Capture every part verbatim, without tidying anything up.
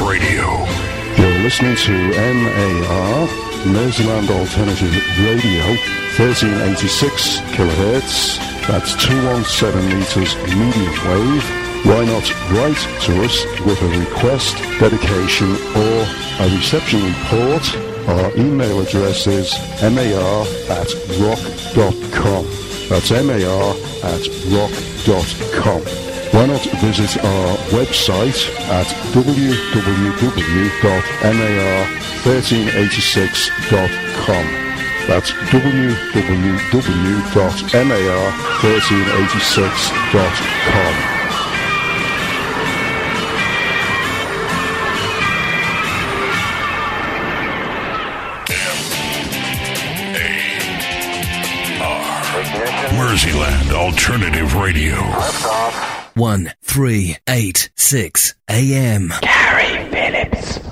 Radio. You're listening to M A R, Merseyland Alternative Radio, thirteen eighty-six kilohertz. That's two hundred seventeen meters medium wave. Why not write to us with a request, dedication, or a reception report? Our email address is mar at rock dot com. That's mar at rock dot com. Why not visit our website at w w w dot mar thirteen eighty-six dot com. That's w w w dot mar thirteen eighty-six dot com. Merseyland Alternative Radio. one three eight six A M. Gary Phillips.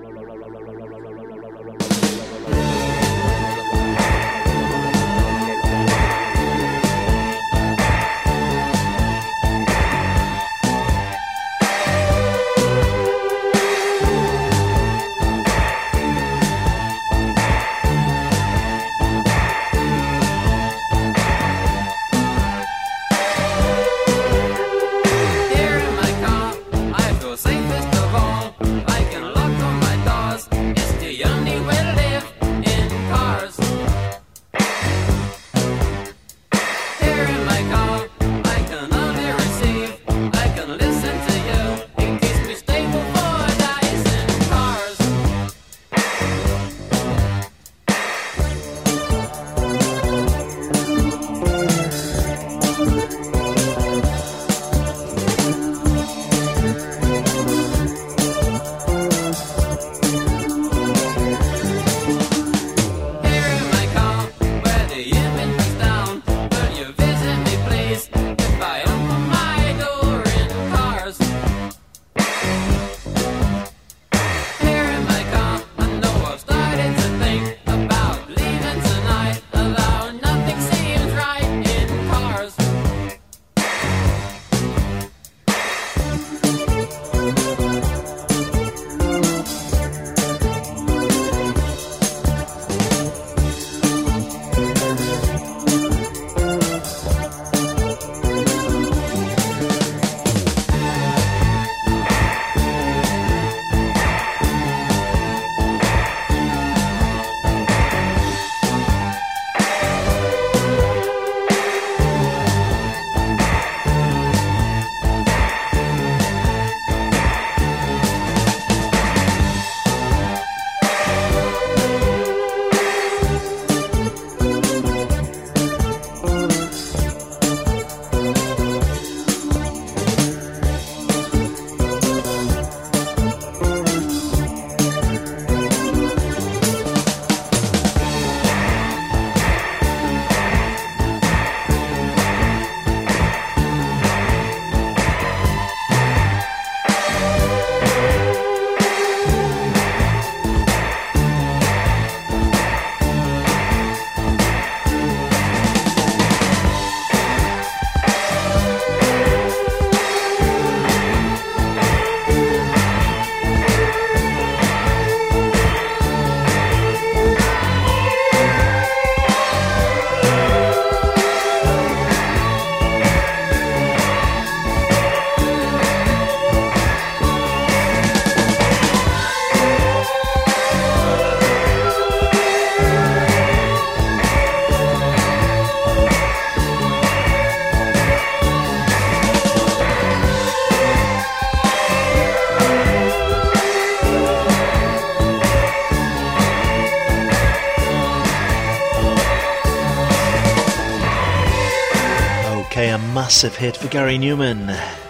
Massive hit for Gary Newman,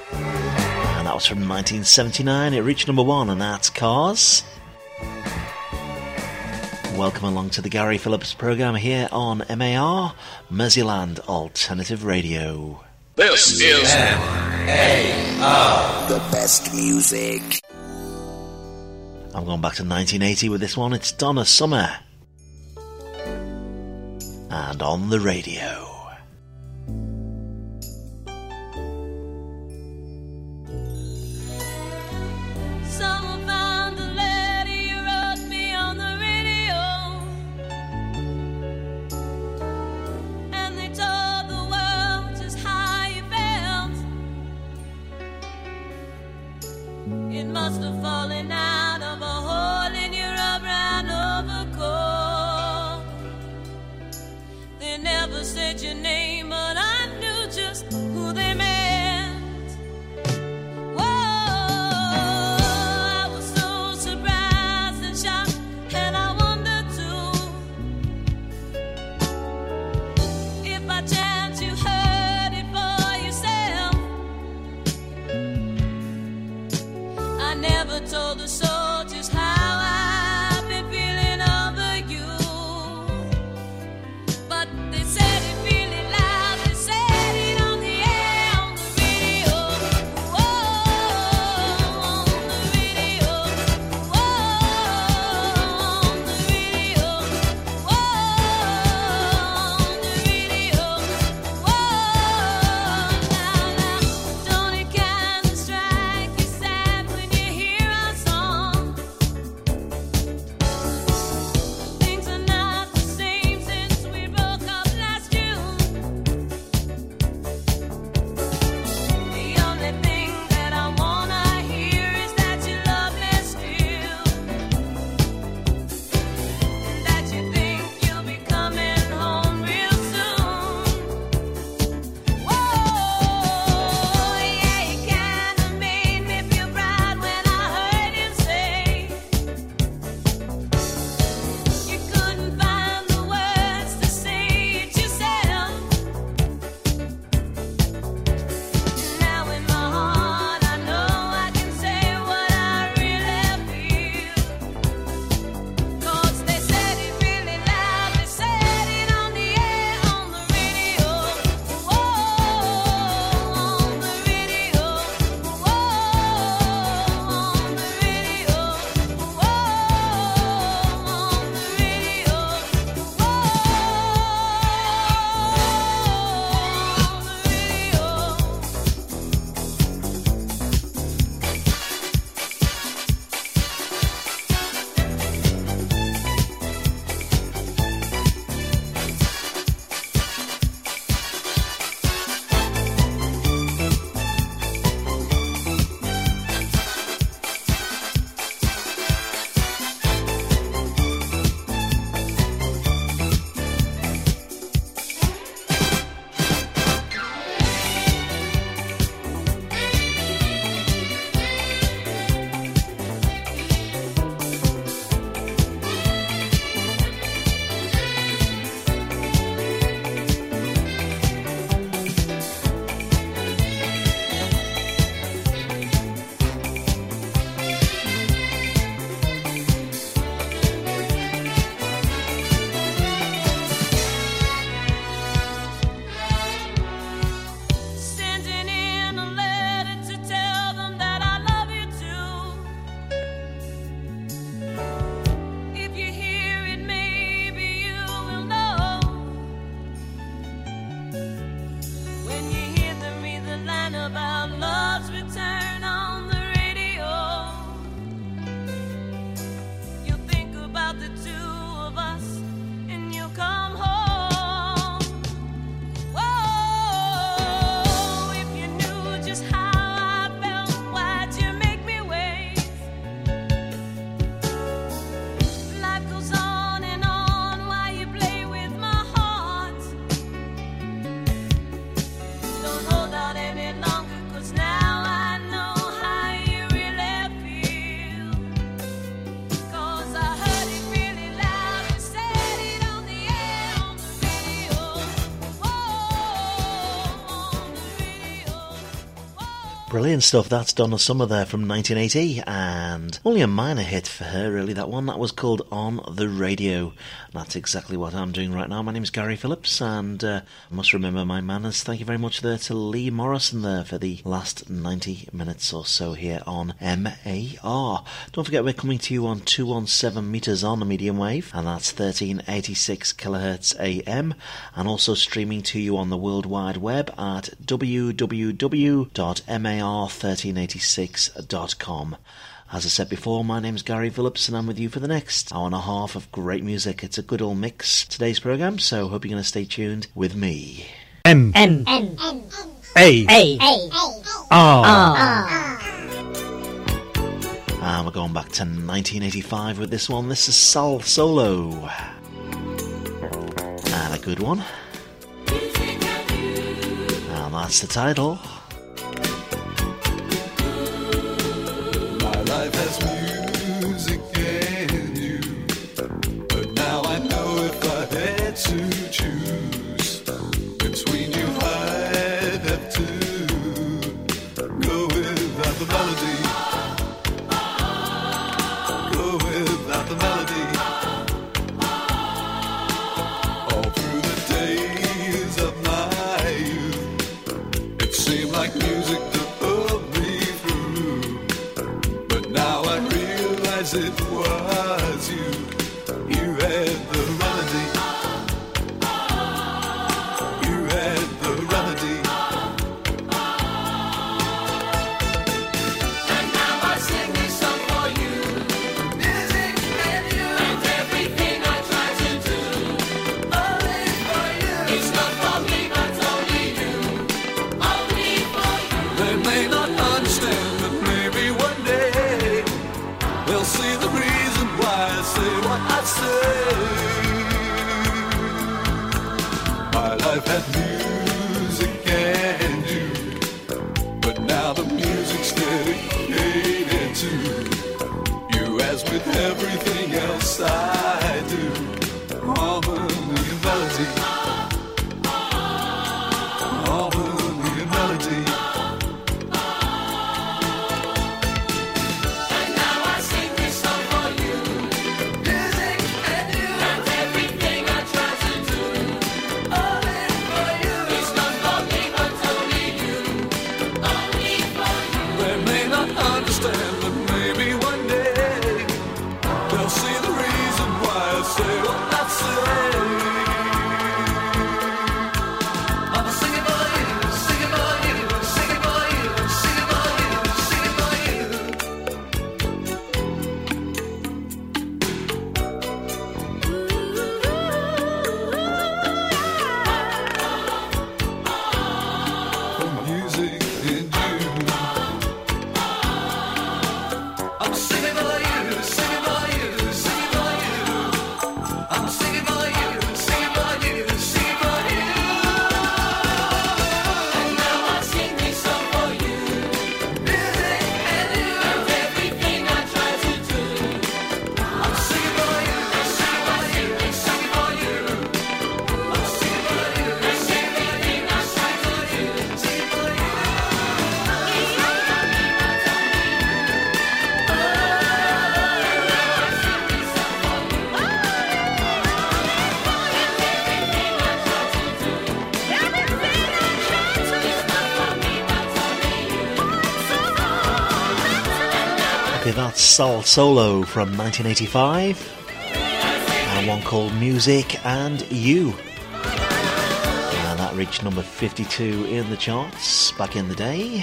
and that was from nineteen seventy-nine. It reached number one, and that's Cars. Welcome along to the Gary Phillips programme here on M A R, Merseyland Alternative Radio. This is M A R, the best music. I'm going back to nineteen eighty with this one. It's Donna Summer, and On the Radio. Some found It must have fallen out of a hole in your brown overcoat. They never said your name, but I knew just who they meant. Whoa, I was so surprised and shocked, and I wondered too if by chance you heard it for yourself. I never told the soldiers how I've been feeling over you, but they said it really loud. They said it on the air, on the radio. Whoa, on the radio. Whoa, on the radio. Whoa, on the radio. Whoa, now, now, don't it kind of strike you sad when you hear our song? Things are not the same since we broke up last June. The only thing that I wanna hear is that you love me still, and that you think you'll be coming home real soon. Whoa, yeah, you kinda made me feel proud when I heard him say you couldn't find the words to say it yourself. Now in my heart I know I can say what I really feel, 'cause they said it really loud. They said it on the air, on the radio. Whoa, on the radio. Whoa, on the radio. Whoa, on the radio. Sending in a letter to tell them that I love you too. If you hear it, maybe you will know. When you hear them read the line about love's return on the radio, you'll think about the two of us and you'll come home. Whoa, if you knew just how I felt, why'd you make me wait? Life goes on and on while you play with my heart. Don't hold out any longer, 'cause now I know how you really feel. 'Cause I heard it really loud. They said it on the air, on the radio. Whoa, on the radio. Brilliant stuff. That's Donna Summer there from nineteen eighty, and only a minor hit for her, really, that one. That was called On the Radio. And that's exactly what I'm doing right now. My name's Gary Phillips, and uh, I must remember my manners. Thank you very much there to Lee Morrison there for the last ninety minutes or so here on M A R. Don't forget we're coming to you on two hundred seventeen metres on the medium wave, and that's thirteen eighty-six kilohertz A M, and also streaming to you on the World Wide Web at w w w dot m a r thirteen eighty-six dot com. As I said before, my name's Gary Phillips, and I'm with you for the next hour and a half of great music. It's a good old mix, today's programme, so hope you're going to stay tuned with me. M M M A A R. R. And we're going back to nineteen eighty-five with this one. This is Sal Solo. And a good one. And that's the title. My life has music and you, but now I know if I had to choose between you, I'd have to go without the melody. Go without the melody. All through the days of my youth, it seemed like music to pull me through. But now I realize it was you. You had the remedy. You had the remedy. And now I sing this song for you. Music and you. And everything I try to do. Only for you. It's not for me, but only you. Only for you. They may not understand, but maybe one day they'll see the reason why I say what I say. My life had music and you, but now the music's dedicated to you. As with everything else I do, harmony and melody, harmony and melody. And now I sing this song for you. Music and you. And everything I try to do. Only for you. It's not for me, but only you. Only for you. They may not understand, but maybe one day they'll see the reason why I say what I say. I'm singing for you, singing for you, singing for you, singing for you, singing for you. For music and you. I'm singing for you, singing for you, singing for you. I'm singing for you, singing for you, singing for you. And now I sing this song for you. Music and you. And everything I try to do. I'm singing for you, singing for you, singing for you. I'm singing for you, singing for you, singing for you, singing for you. Okay, that's Sal Solo from nineteen eighty-five. And one called Music and You. And that reached number fifty-two in the charts back in the day.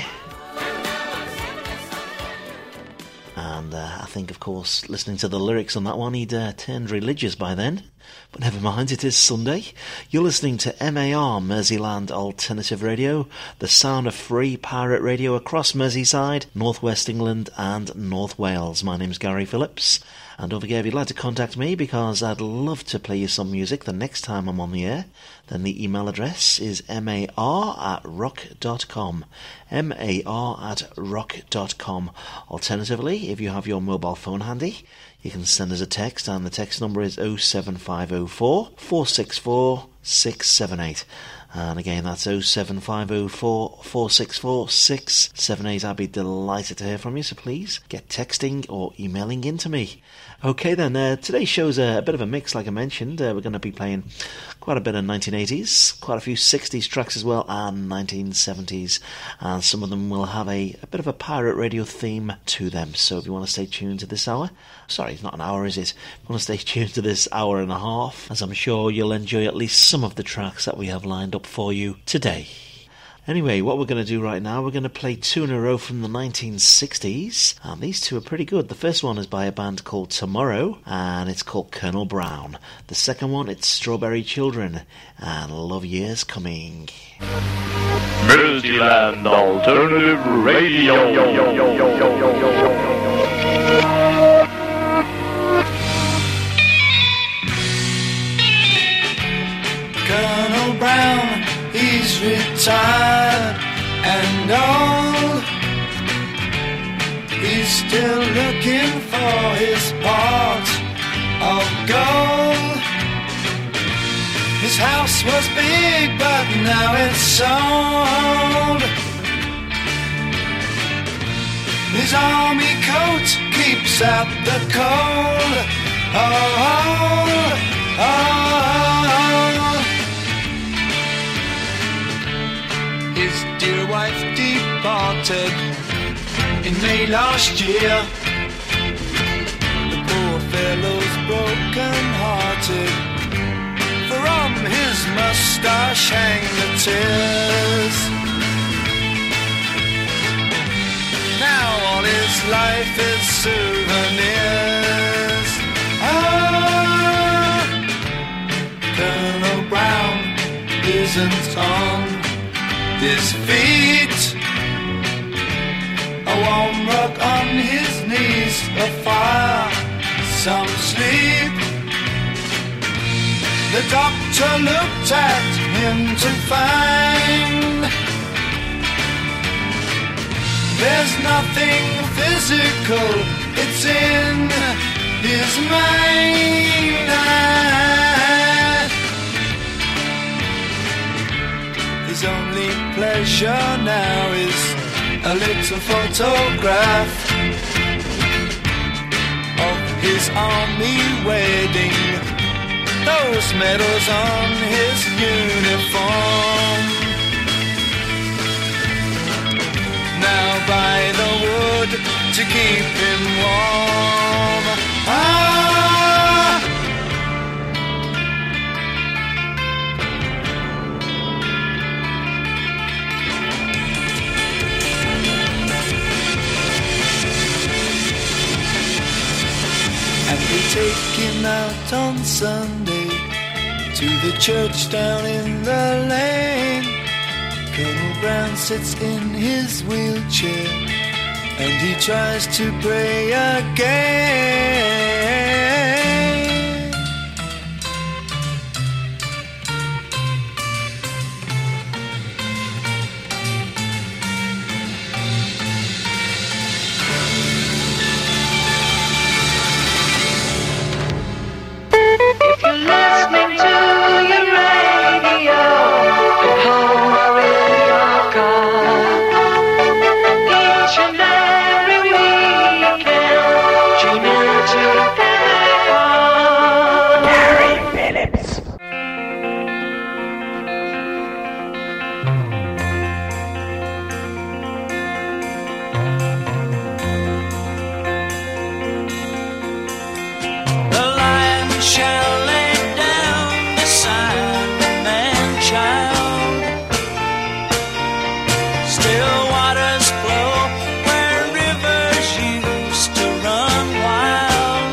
And uh, I think, of course, listening to the lyrics on that one, he'd uh, turned religious by then. But never mind, it is Sunday. You're listening to M A R, Merseyland Alternative Radio, the sound of free pirate radio across Merseyside, North West England and North Wales. My name's Gary Phillips. And don't forget, if you'd like to contact me, because I'd love to play you some music the next time I'm on the air, then the email address is mar at rock dot com. mar at rock dot com. Alternatively, if you have your mobile phone handy, you can send us a text, and the text number is oh seven five oh four, four six four, six seven eight. And again, that's oh seven five oh four, four six four, six seven eight. I'd be delighted to hear from you, so please get texting or emailing into me. Okay then, uh, today's show's a, a bit of a mix, like I mentioned. Uh, we're going to be playing quite a bit of nineteen eighties, quite a few sixties tracks as well, and nineteen seventies. And some of them will have a, a bit of a pirate radio theme to them. So if you want to stay tuned to this hour, sorry, it's not an hour, is it? If you want to stay tuned to this hour and a half, as I'm sure you'll enjoy at least some of the tracks that we have lined up for you today. Anyway, what we're going to do right now, we're going to play two in a row from the nineteen sixties, and these two are pretty good. The first one is by a band called Tomorrow, and it's called Colonel Brown. The second one, it's Strawberry Children, and Love Years Coming. Merseyland Alternative Radio. tired and old. He's still looking for his pot of gold. His house was big, but now it's sold. His army coat keeps out the cold. Oh, oh, oh. His dear wife departed in May last year. The poor fellow's broken hearted. From his mustache hang the tears. Now all his life is souvenirs. Ah, Colonel Brown isn't on his feet. A warm rug on his knees, a fire, some sleep. The doctor looked at him to find there's nothing physical, it's in his mind. His only pleasure now is a little photograph of his army wedding, those medals on his uniform. Now by the wood to keep him warm. Ah! And we take him out on Sunday to the church down in the lane. Colonel Brown sits in his wheelchair and he tries to pray again. If you're listening to your radio at home or in your car, each and every weekend, tune into M A R. Gary Phillips. The lion shall lay down beside the man-child. Still waters flow where rivers used to run wild.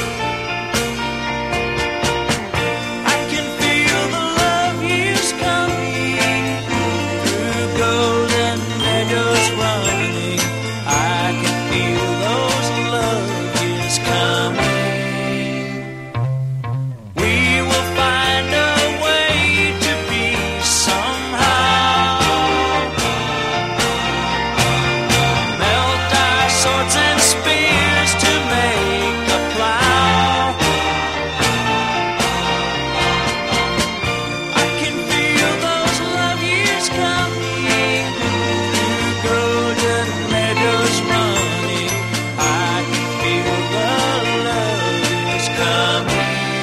I can feel the love years coming through golden meadows running. I can feel those love years coming. We will find a way to be somehow. Melt our swords and spears to make a plow. I can feel those love years coming through golden meadows running. I can feel the love years coming.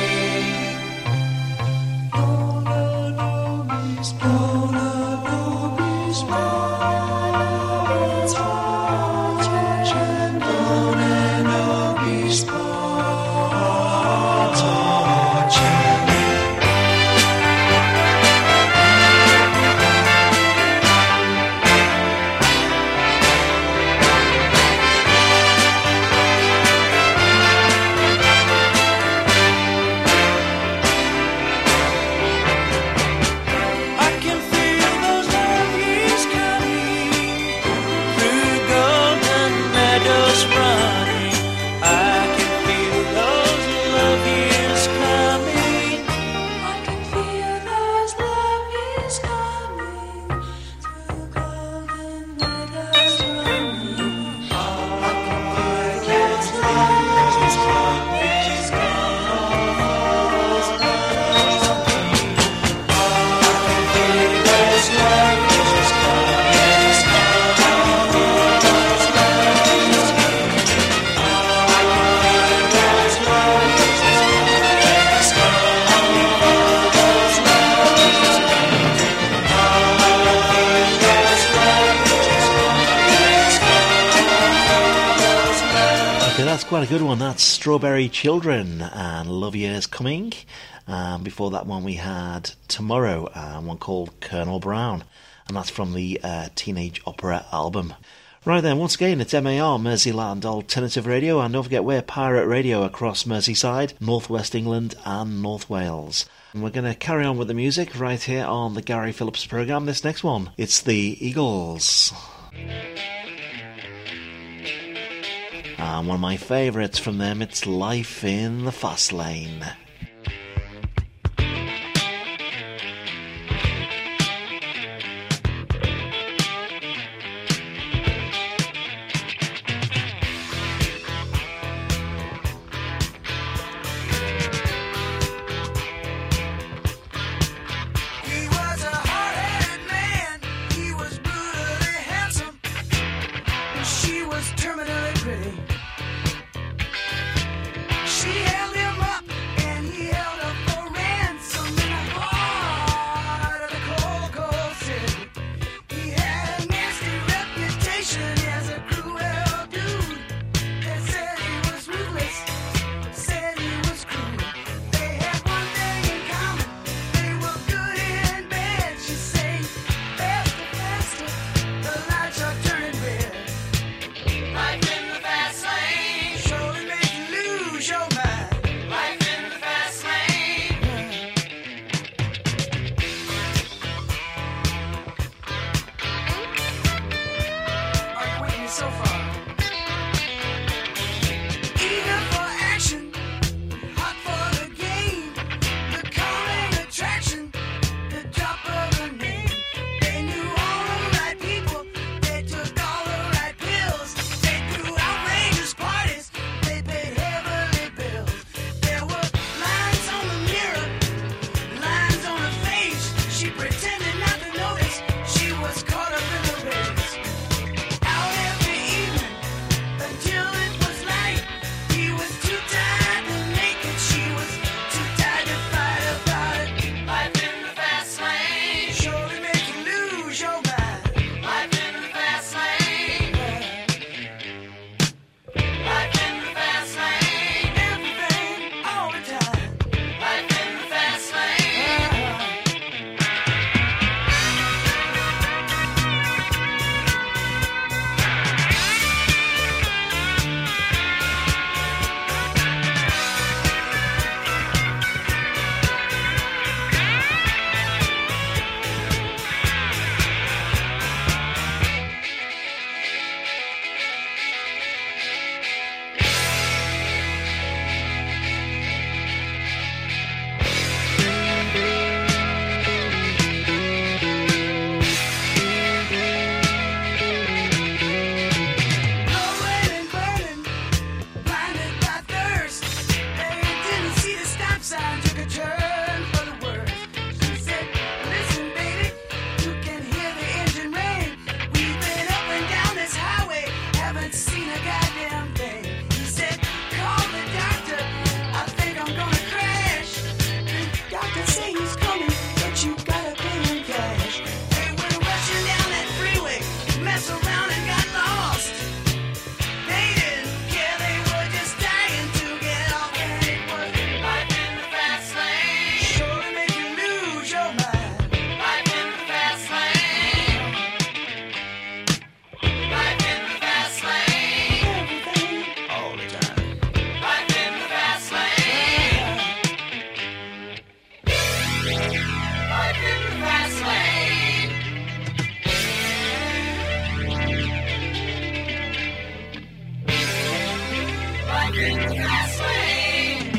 I can feel those love years coming through golden meadows running. I can feel those love years coming. I can feel those love years coming that's quite a good one. That's Strawberry Children and Love Years Coming. Um, before that one we had Tomorrow, and one called Colonel Brown, and that's from the uh, Teenage Opera album. Right then, once again, it's M A R, Merseyland Alternative Radio, and don't forget we're Pirate Radio across Merseyside, North West England and North Wales. And we're going to carry on with the music right here on the Gary Phillips programme. This next one, it's the Eagles. And one of my favourites from them, it's Life in the Fast Lane. He was a hard-headed man. He was brutally handsome. And she was terminally pretty. She held him up and he held her for ransom in the heart of the cold, cold city. He had a nasty reputation as a cruel dude. They said he was ruthless, said he was cruel. They had one thing in common, they were good and bad. She said, faster, faster, the lights are turning red. Life in the fast lane surely make you lose your mind. Life in the fast lane. Are you with me so far? Eager for action, hot for the game, the calming attraction, the drop of a name. They knew all the right people, they took all the right pills, they threw outrageous parties, they paid heavily bills. There were lines on the mirror, lines on her face. She pretended not to notice, she was caught up in the race. Out every evening until it was light. He was too tired to make it, she was too tired to fight about it. Life in the fast lane surely make you lose your mind. Life in the fast lane. Life in the fast lane. Everything all the time. Life in the fast lane. Blowing and burning, blinded by thirst. They didn't see the stop sign, took a turn for the worse. She said, listen, baby, you can hear the engine rain. We've been up and down this highway, haven't seen a goddamn thing. He said, call the doctor, I think I'm gonna crash. The doctor say he's coming, but you gotta pay him cash. They went rushing down that freeway, messed around and got lost. They didn't care, they were just dying to get off, and it was life in the fast lane. Sure to make you lose your mind. Life in the fast lane. Life in the fast lane. Everything all the time. Life in the fast lane. Life in the fast lane. Life in the fast lane.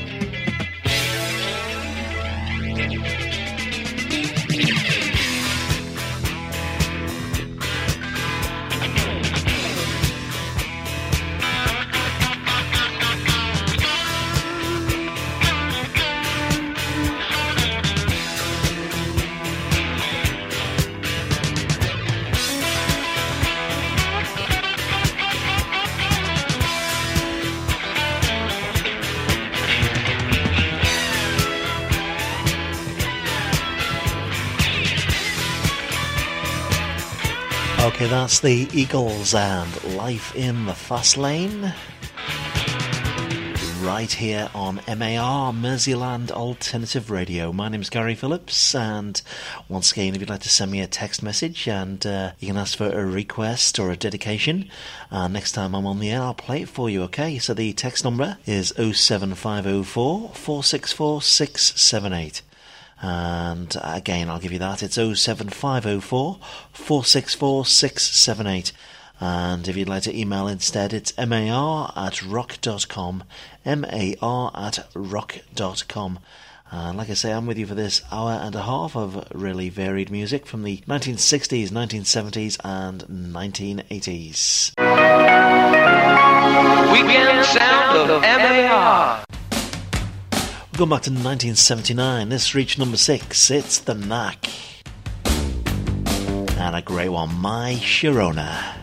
Okay, that's the Eagles and Life in the Fast Lane. right here on M A R, Merseyland Alternative Radio. My name's Gary Phillips, and once again, if you'd like to send me a text message and uh, you can ask for a request or a dedication, uh, next time I'm on the air I'll play it for you, okay? So the text number is oh seven five oh four, four six four, six seven eight. And again, I'll give you that. It's oh seven five oh four, four six four, six seven eight. And if you'd like to email instead, it's mar at rock dot com, mar at rock dot com. And like I say, I'm with you for this hour and a half of really varied music from the nineteen sixties, nineteen seventies and nineteen eighties. Weekend sound of M A R. We're going back to nineteen seventy-nine. This reached number six. It's The Knack. And a great one, My Sharona.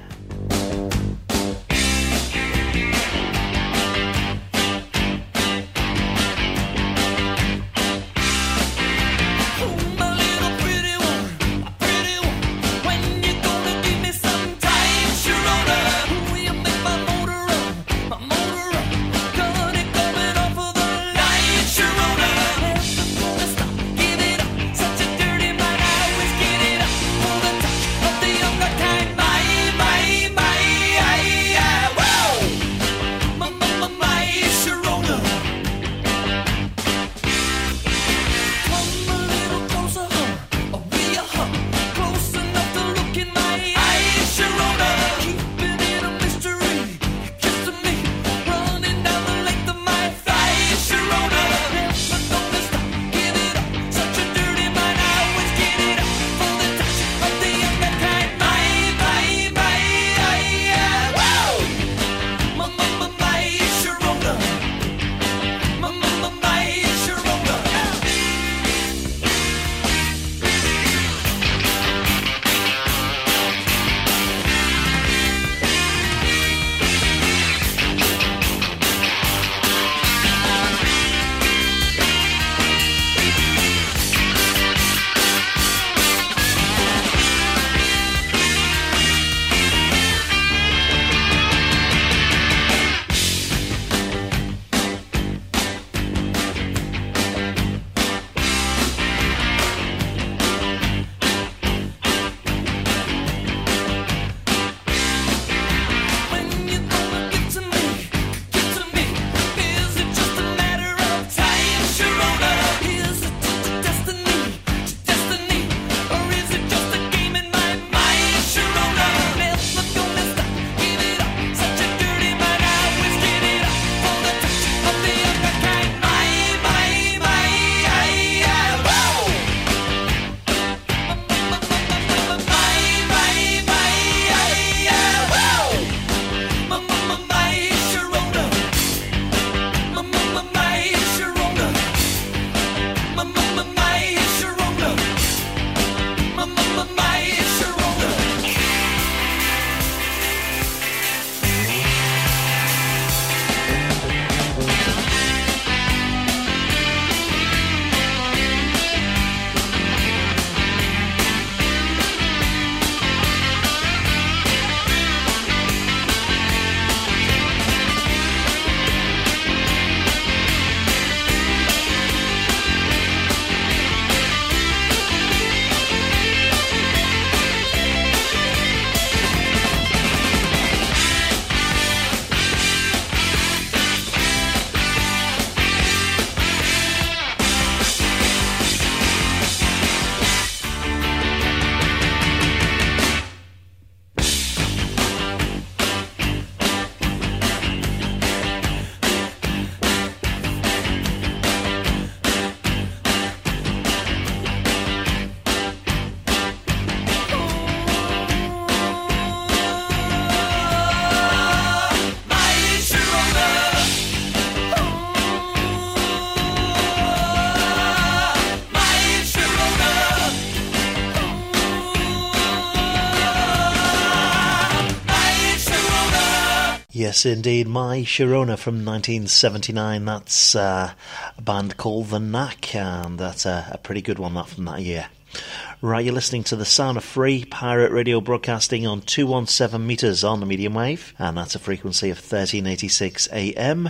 Yes, indeed, My Sharona from nineteen seventy-nine. That's uh, a band called The Knack, and that's a, a pretty good one, that, from that year. Right, you're listening to the sound of free pirate radio broadcasting on two hundred seventeen metres on the medium wave, and that's a frequency of thirteen eighty-six A M,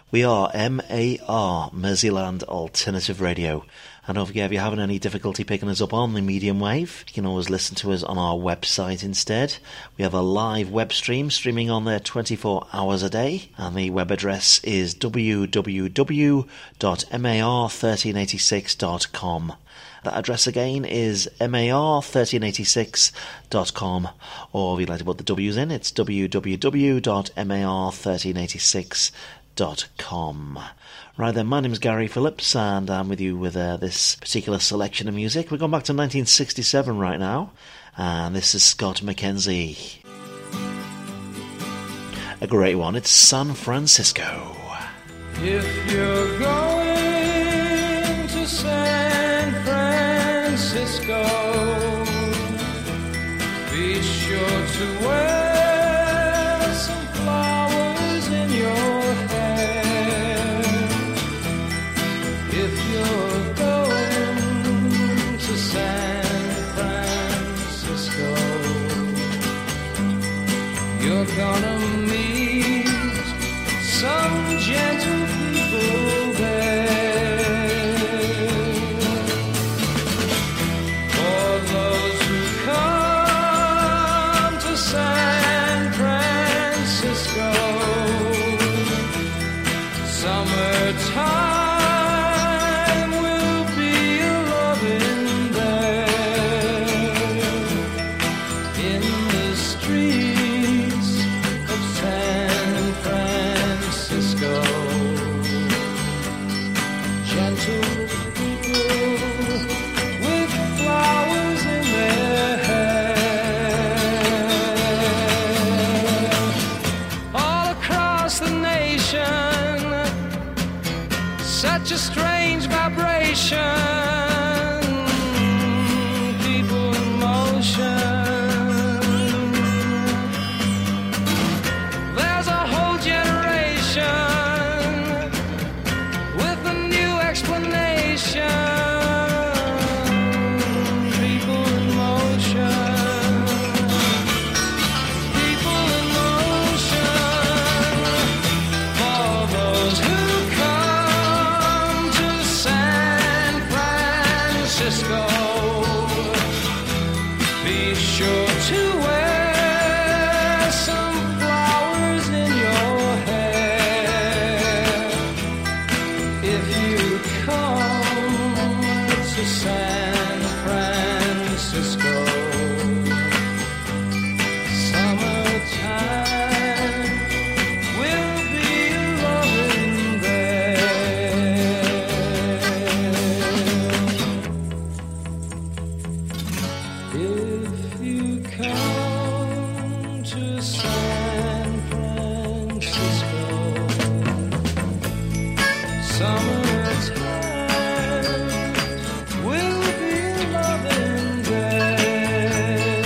We are M A R, Merseyland Alternative Radio. And don't forget, if you're having any difficulty picking us up on the medium wave, you can always listen to us on our website instead. We have a live web stream streaming on there twenty-four hours a day, and the web address is w w w dot m a r one three eight six dot com. That address again is m a r one three eight six dot com, or if you'd like to put the W's in, it's w w w dot m a r one three eight six dot com. Right then, my name's Gary Phillips, and I'm with you with uh, this particular selection of music. We're going back to nineteen sixty-seven right now, and this is Scott McKenzie. A great one, it's San Francisco. If you're going to San Francisco, be sure to wear some flowers in your hair. If you're going to San Francisco, you're gonna meet some gentle people there. For those who come to San Francisco, summertime will be a loving there. In the streets of San Francisco, gentle people with flowers in their hair. All across the nation, such a strange vibration, people in motion. There's a whole generation with a new explanation. People in motion. People in motion. For those who come to San Francisco, be sure to wear some flowers in your hair. If you come to San Francisco, summertime will be loving there. If you come to San Francisco, summertime will be loving there.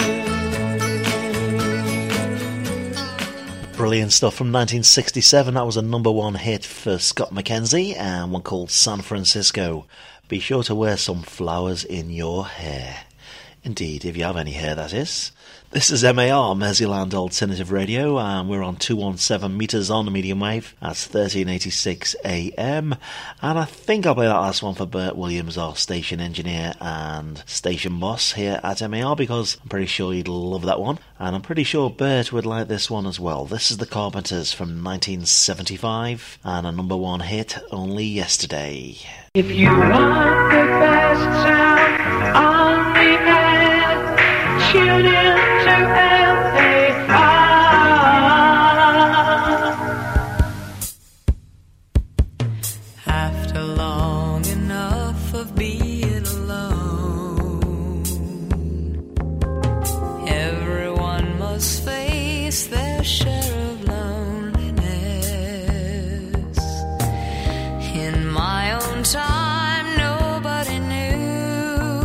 Brilliant stuff from nineteen sixty-seven. That was a number one hit for Scott McKenzie, and one called San Francisco. Be sure to wear some flowers in your hair. Indeed, if you have any hair, that is. This is M A R, Merseyland Alternative Radio, and we're on two hundred seventeen metres on the medium wave. That's thirteen eighty-six A M. And I think I'll play that last one for Bert Williams, our station engineer and station boss here at M A R, because I'm pretty sure he'd love that one. And I'm pretty sure Bert would like this one as well. This is the Carpenters from nineteen seventy-five, and a number one hit only yesterday. If you want the best sound on the net, tune in to M A R. After long enough of being alone, everyone must face their share of loneliness. In my own time, nobody knew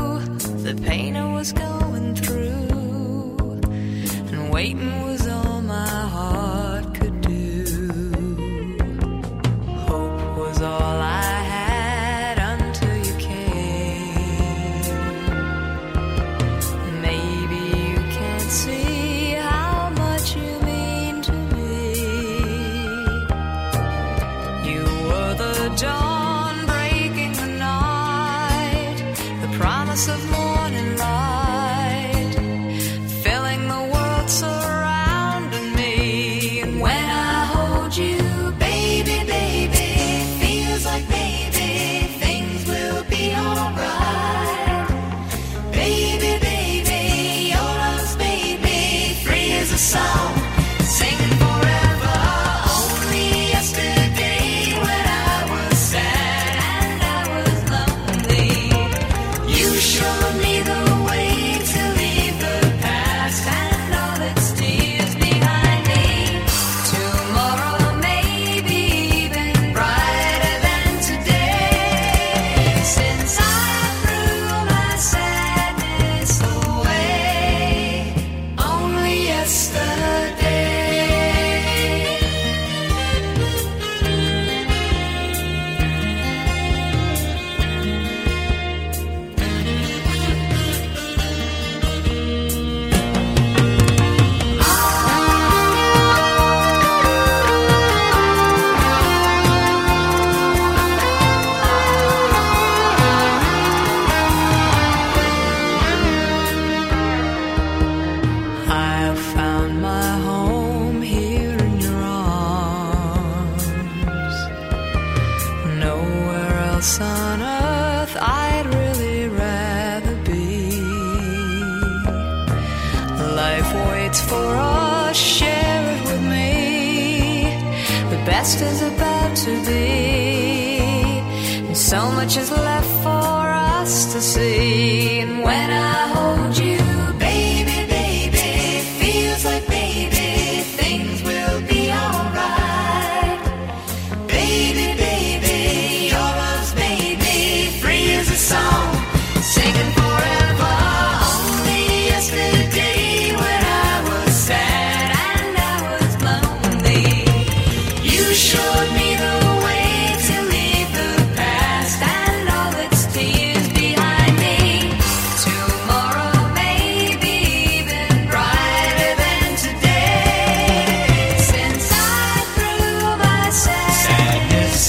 best is about to be. And so much is left for us to see. And when I hold you, baby, baby, feels like baby, things will be alright. Baby, baby, your love's made me free as a song, singing forever. Only yesterday when I was sad and I was lonely, you showed me the way to leave the past and all its tears behind me. Tomorrow may be even brighter than today, since I threw my sadness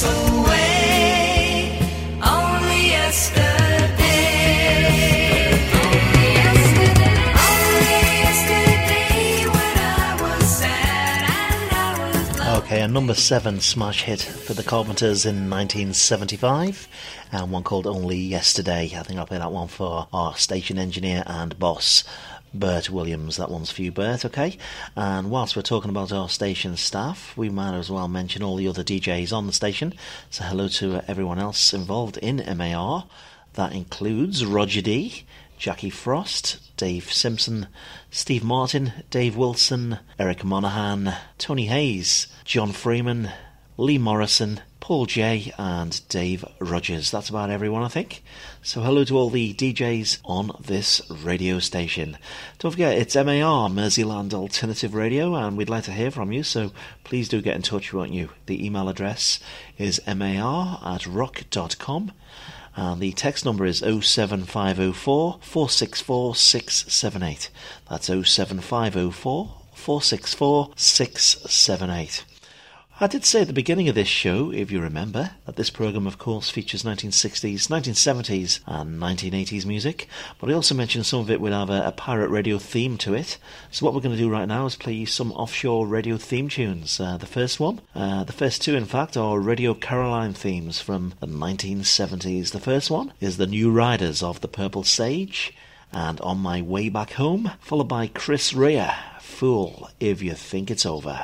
away. Only yesterday, only yesterday, only yesterday when I was sad and I was lonely. Okay, a number seven smash hit for the Carpenters in nineteen seventy-five, and one called Only Yesterday. I think I'll play that one for our station engineer and boss, Bert Williams. That one's for you, Bert, okay? And whilst we're talking about our station staff, we might as well mention all the other D Js on the station. So hello to uh, everyone else involved in M A R. That includes Roger D, Jackie Frost, Dave Simpson, Steve Martin, Dave Wilson, Eric Monahan, Tony Hayes, John Freeman, Lee Morrison, Paul J and Dave Rogers. That's about everyone, I think. So hello to all the D Js on this radio station. Don't forget, it's M A R, Merseyland Alternative Radio, and we'd like to hear from you, so please do get in touch, won't you? The email address is mar at rock dot com. And the text number is oh seven five oh four, four six four, six seven eight. That's oh seven five oh four, four six four, six seven eight. I did say at the beginning of this show, if you remember, that this programme of course features nineteen sixties, nineteen seventies and nineteen eighties music, but I also mentioned some of it would have a, a pirate radio theme to it. So what we're going to do right now is play you some offshore radio theme tunes. Uh, the first one, uh, the first two in fact, are Radio Caroline themes from the nineteen seventies. The first one is the New Riders of the Purple Sage, and On My Way Back Home, followed by Chris Rea, Fool If You Think It's Over.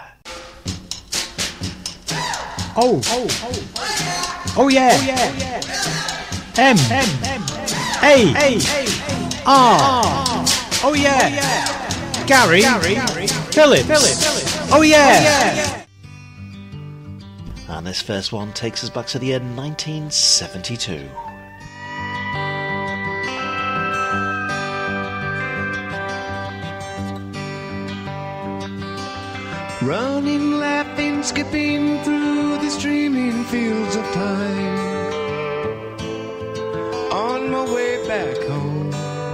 Oh, oh, oh, oh yeah, oh, yeah. M, M, M, A, A, R, oh yeah, Gary, Gary, Phillips, Phillips, oh yeah. And this first one takes us back to the year nineteen seventy-two. Running, laughing, skipping through the streaming fields of time, on my way back home.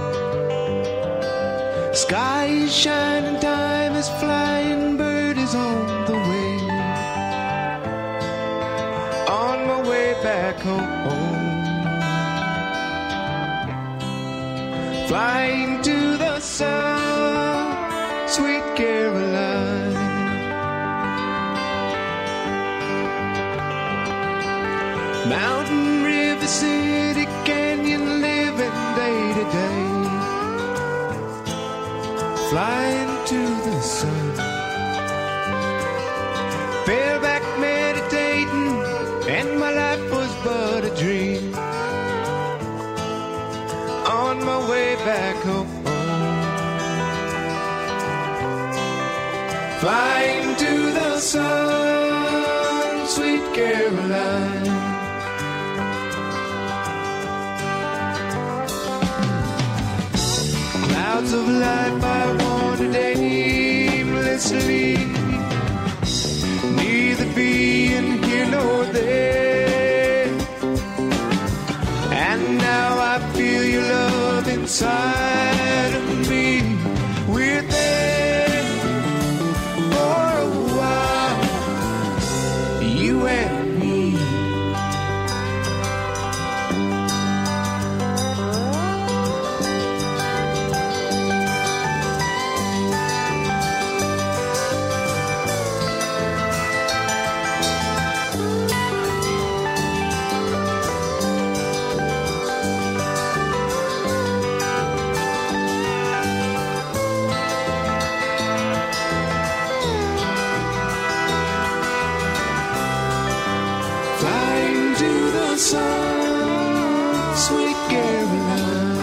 Sky is shining, time is flying, bird is on the wing, on my way back home. Flying to the sun, sweet Caroline. Mountain, river, city, canyon, living day to day, flying to the sun. Fell back meditating, and my life was but a dream, on my way back home. Flying to the sun, sweet Caroline. Clouds of life I wandered aimlessly, neither being here nor there. And now I feel your love inside of me. We're there for a while, you and me. the sun, sweet Caroline.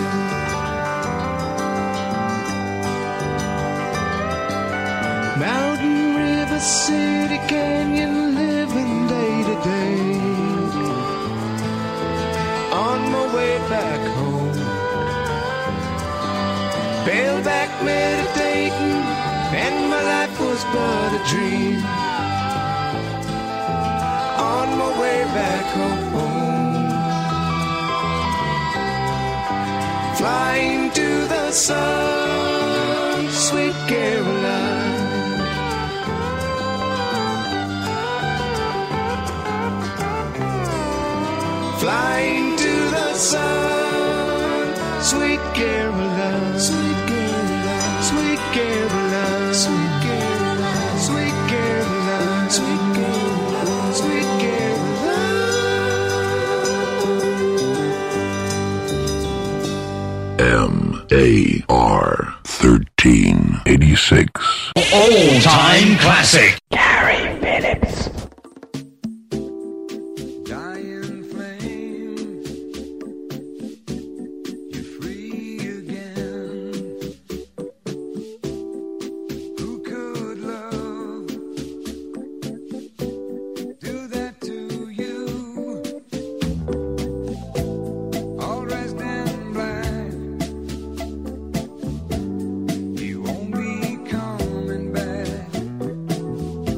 Mountain, river, city, canyon, living day to day. On my way back home, bareback meditating, and my life was but a dream. On my way back home, flying to the sun, sweet Caroline. Flying to the sun, sweet Caroline, sweet Caroline, sweet Caroline, sweet Caroline, sweet Caroline, sweet Caroline, sweet Caroline. M A R thirteen eighty-six. All-time classic. Gary Phillips. Dying flame, you're free again. Who could love do that to you? All dressed in black, you won't be coming back.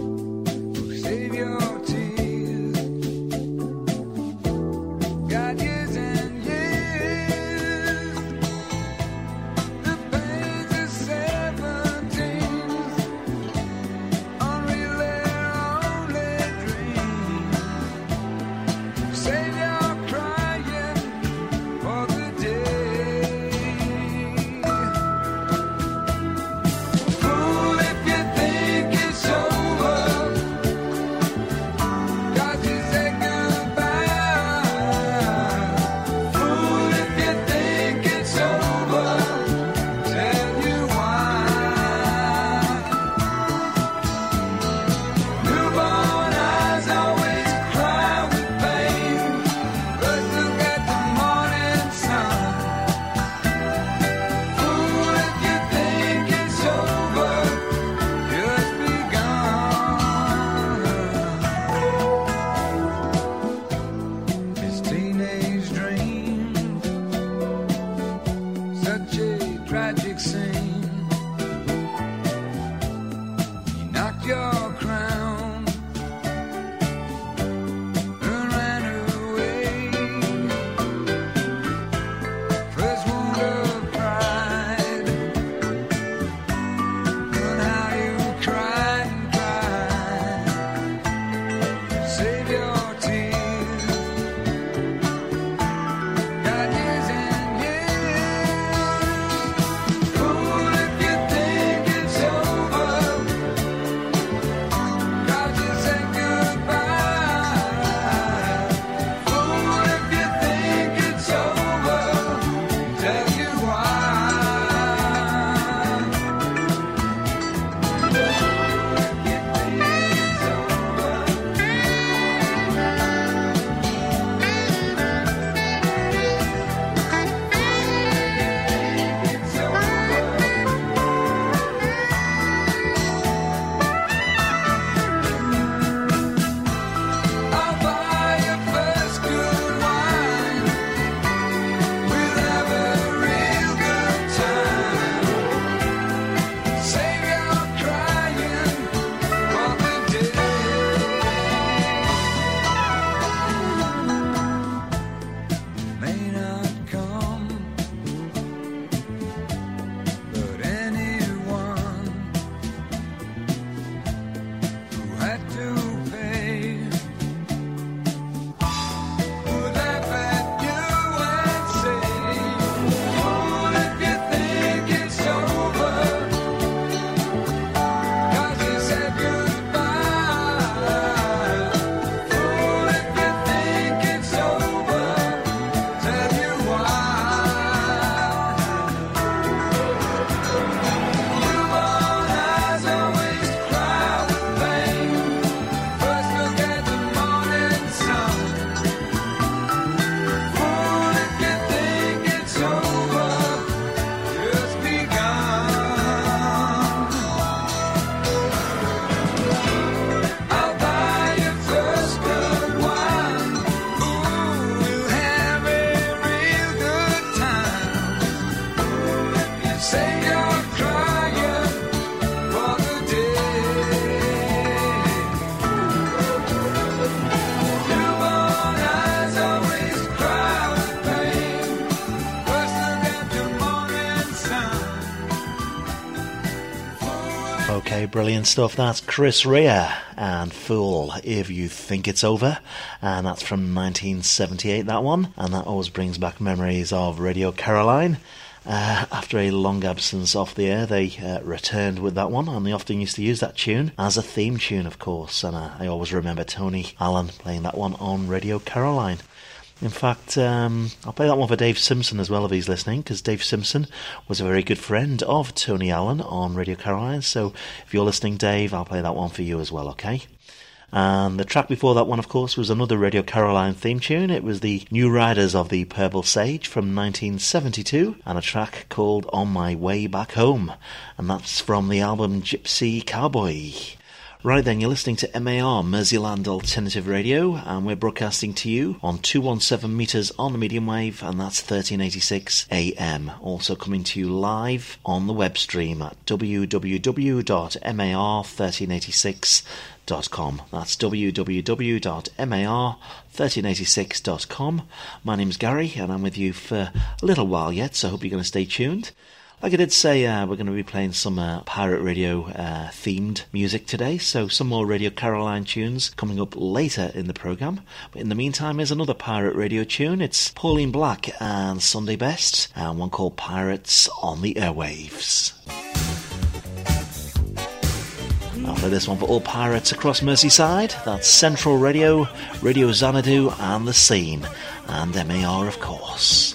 Brilliant stuff. That's Chris Rea and Fool If You Think It's Over, and that's from nineteen seventy-eight, that one, and that always brings back memories of Radio Caroline. Uh, after a long absence off the air, they uh, returned with that one, and they often used to use that tune as a theme tune, of course, and uh, I always remember Tony Allen playing that one on Radio Caroline. In fact, um, I'll play that one for Dave Simpson as well if he's listening, because Dave Simpson was a very good friend of Tony Allen on Radio Caroline, so if you're listening, Dave, I'll play that one for you as well, okay? And the track before that one, of course, was another Radio Caroline theme tune. It was the New Riders of the Purple Sage from nineteen seventy-two, and a track called On My Way Back Home, and that's from the album Gypsy Cowboy. Right then, you're listening to M A R, Merseyland Alternative Radio, and we're broadcasting to you on two hundred seventeen metres on the medium wave, and that's thirteen eighty-six A M. Also coming to you live on the web stream at w w w dot m a r one three eight six dot com. That's w w w dot m a r one three eight six dot com. My name's Gary, and I'm with you for a little while yet, so I hope you're going to stay tuned. Like I did say, uh, we're going to be playing some uh, Pirate Radio uh, themed music today, so some more Radio Caroline tunes coming up later in the programme. But in the meantime, here's another Pirate Radio tune. It's Pauline Black and Sunday Best, and one called Pirates on the Airwaves. I'll play this one for all pirates across Merseyside. That's Central Radio, Radio Xanadu and The Scene, and M A R, of course.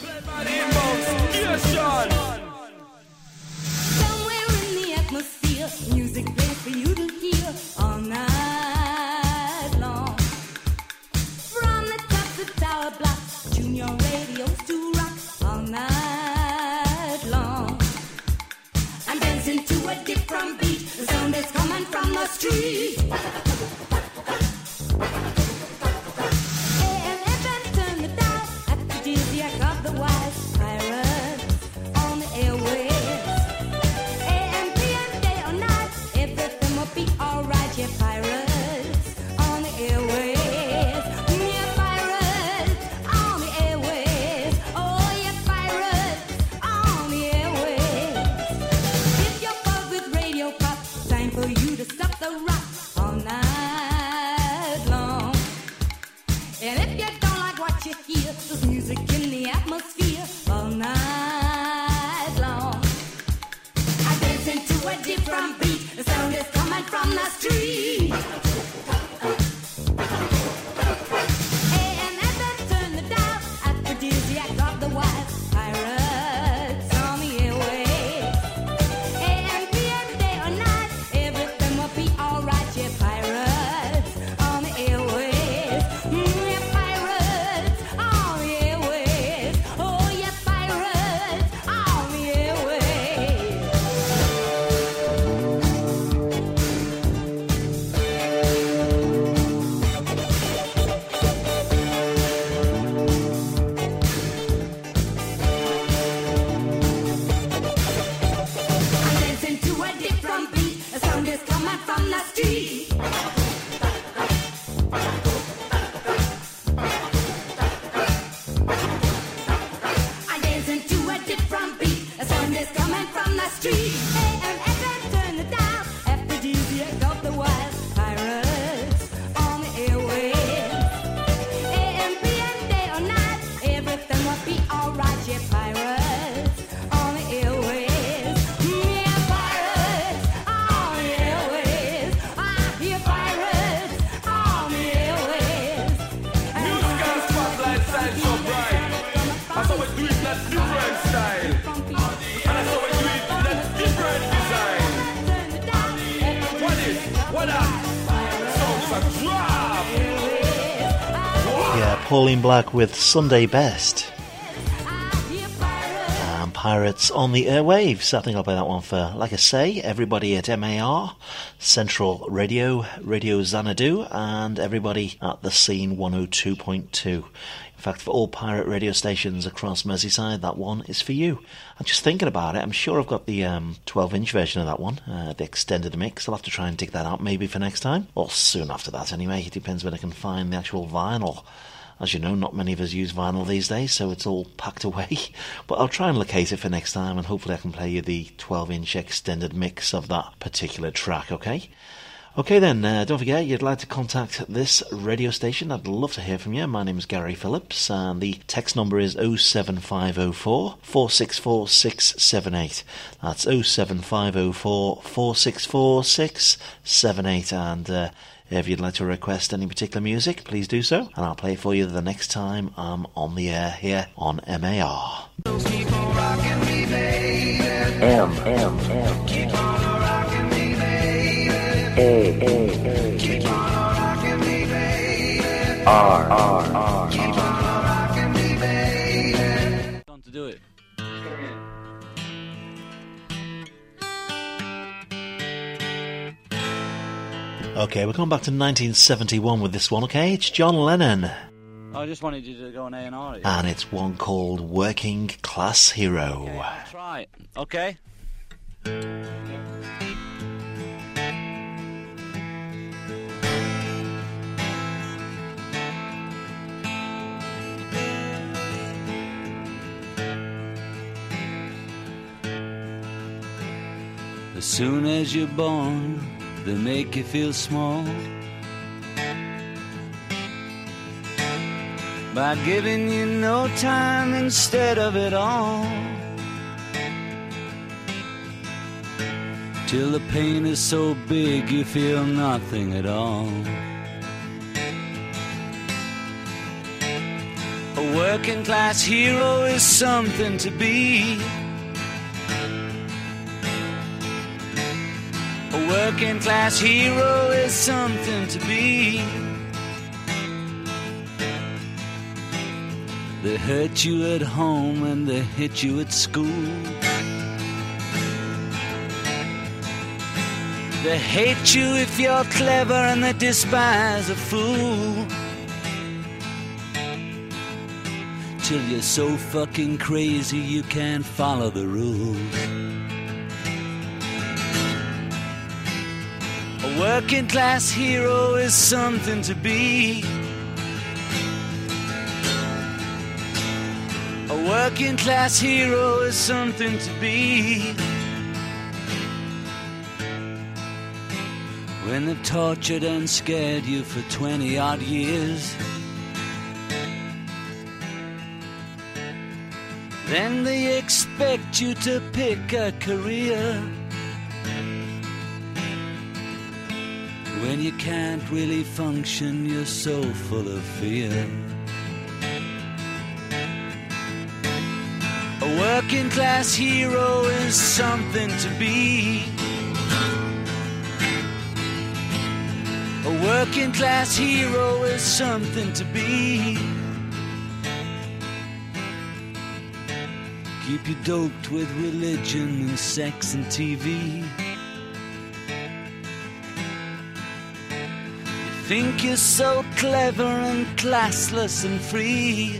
Music plays for you to hear all night long. From the top to tower blocks, junior radios to rock all night long. I'm dancing to a different beat. The sound is coming from the street. A M F M, turn the dial. Aphrodisiac of the wise pirates on the airwaves. Be alright, yeah, pirates on the airwaves. Yeah, pirates on the airwaves. Oh, yeah, pirates on the airwaves. If you're bored with radio pop, time for you to stop the rock all night long. And if you don't like what you hear, there's music in the atmosphere all night long. I dance into a different beat. The sound is coming from the street. A M F M, turn the dial. Aphrodisiac of the wild pirates on the airwaves. A M P M, day or night, everything will be alright. Yeah, pirates on the airwaves. Mm, yeah, pirates on the airwaves. Oh, yeah, pirates on the airwaves. From the street. I dance into a different beat. The sound is coming from the street. A M F M, turn the dial. Aphrodisiac of the wild pirates on the airwaves. A M P M, day or night, everything will be alright. Yeah, pirates on the airwaves. Yeah, pirates on the airwaves. I hear pirates on the airwaves. Music and spotlight shine so bright. That's how we do it in a different style. And that's how we do it in a different design. What is? What up? Sounds a drop. Yeah, Pauline Black with Sunday Best. And Pirates on the Airwaves. I think I'll play that one for, like I say, everybody at M A R, Central Radio, Radio Xanadu, and everybody at The Scene one oh two point two. In fact, for all pirate radio stations across Merseyside, that one is for you. I'm just thinking about it. I'm sure I've got the um, twelve-inch version of that one, uh, the extended mix. I'll have to try and dig that out maybe for next time, or soon after that anyway. It depends when I can find the actual vinyl As you know, not many of us use vinyl these days, so it's all packed away. But I'll try and locate it for next time, and hopefully I can play you the twelve inch extended mix of that particular track, okay? Okay then, uh, don't forget, you'd like to contact this radio station, I'd love to hear from you. My name is Gary Phillips, and the text number is oh seven five oh four, four six four, six seven eight. That's oh seven five oh four, four six four, six seven eight, and uh, if you'd like to request any particular music, please do so, and I'll play it for you the next time I'm on the air here on M A R. Keep on rocking me, baby. M, M, M, Keep on rocking me, baby. A, A, A, Keep on rocking me, baby. R, R, R, Keep on rocking me, baby. Time to do it. Okay, we're going back to nineteen seventy-one with this one, okay? It's John Lennon, I just wanted you to go on A and R. and it's one called Working Class Hero. Okay, that's right. Okay. As soon as you're born, they make you feel small by giving you no time instead of it all, till the pain is so big you feel nothing at all. A working class hero is something to be. A working class hero is something to be. They hurt you at home and they hit you at school. They hate you if you're clever and they despise a fool. Till you're so fucking crazy you can't follow the rules. A working class hero is something to be. A working class hero is something to be. When they've tortured and scared you for twenty odd years, then they expect you to pick a career. When you can't really function, you're so full of fear. A working class hero is something to be. A working class hero is something to be. Keep you doped with religion and sex and T V. You think you're so clever and classless and free,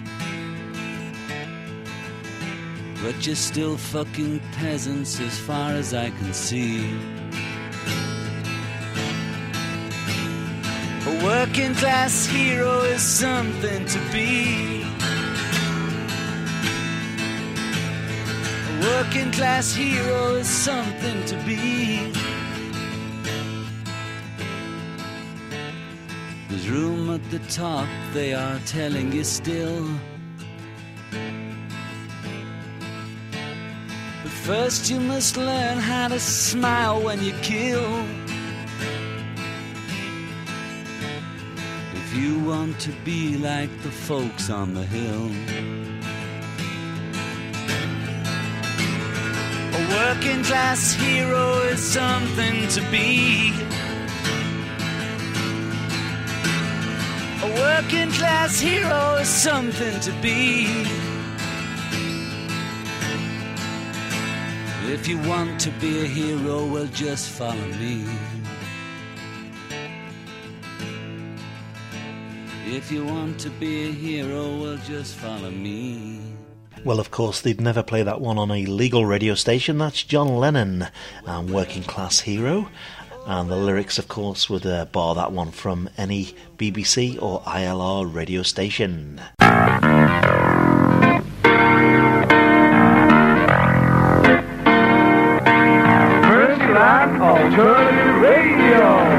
but you're still fucking peasants as far as I can see. A working class hero is something to be. A working class hero is something to be. There's room at the top, they are telling you still. But first you must learn how to smile when you kill. If you want to be like the folks on the hill. A working class hero is something to be. A working class hero is something to be. If you want to be a hero, well, just follow me. If you want to be a hero, well, just follow me. Well, of course, they'd never play that one on a legal radio station. That's John Lennon and Working Class Hero. And the lyrics, of course, would uh, bar that one from any B B C or I L R radio station. First-line alternative radio.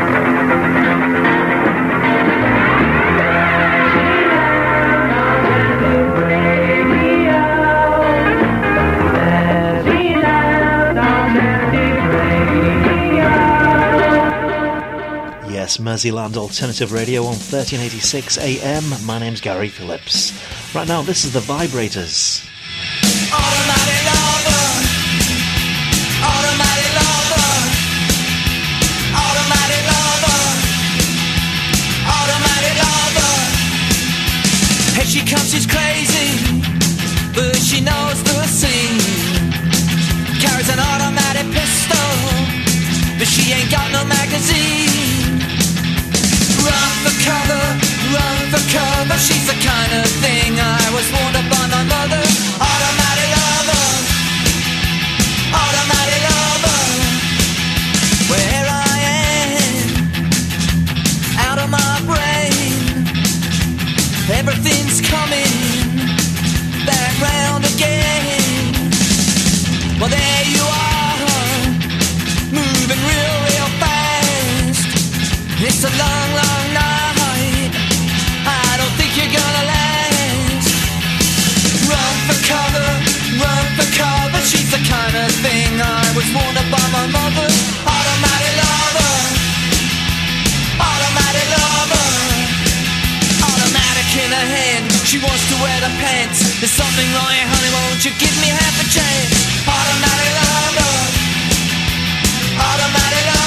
Yes, Merseyland Alternative Radio on thirteen eighty-six A M. My name's Gary Phillips. Right now, this is the Vibrators. Automatic lover, automatic lover, automatic lover, automatic lover. Here she comes, she's crazy, but she knows the scene. Carries an automatic pistol, but she ain't got no magazine. Run for cover, run for cover. She's the kind of thing I was warned of by my mother. Automatic lover, automatic lover. Where I am, out of my brain, everything's coming back round again. Well, there you are, moving real, real fast. It's a long, long night. I don't think you're gonna last. Run for cover, run for cover. She's the kind of thing I was warned of by my mother. Automatic lover, automatic lover. Automatic in her hand, she wants to wear the pants. There's something wrong here, honey, won't you give me half a chance? Automatic lover, automatic lover.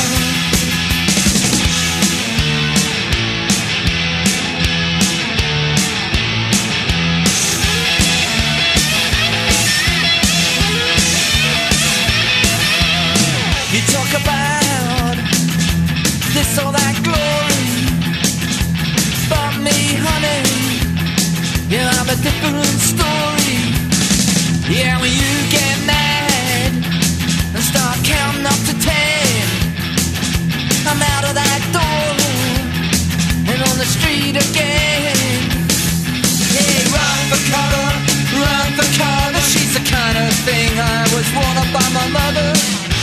You talk about this or that glory, but me, honey, yeah, I'm a different story. Yeah, when you get mad and start counting up to ten, I'm out of that door and on the street again. Yeah, run for cover, run for cover. She's the kind of thing I was warned of by my mother.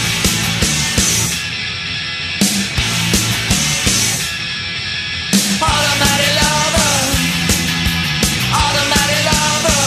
Automatic lover, automatic lover.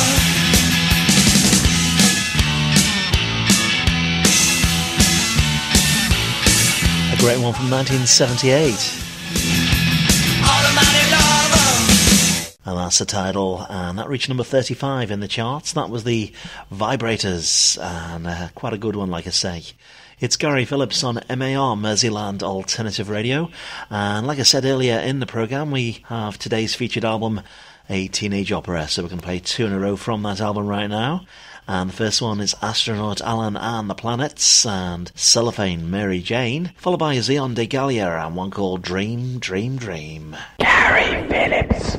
A great one from nineteen seventy-eight. Automatic lover. And that's the title, and that reached number thirty-five in the charts. That was the Vibrators, and uh, quite a good one, like I say. It's Gary Phillips on M A R, Merseyland Alternative Radio, and like I said earlier in the programme, we have today's featured album, a teenage opera, so we're going to play two in a row from that album right now. And the first one is Astronaut Alan and the Planets, and Cellophane Mary Jane, followed by Xeon de Gallia, and one called Dream, Dream, Dream. Gary Phillips.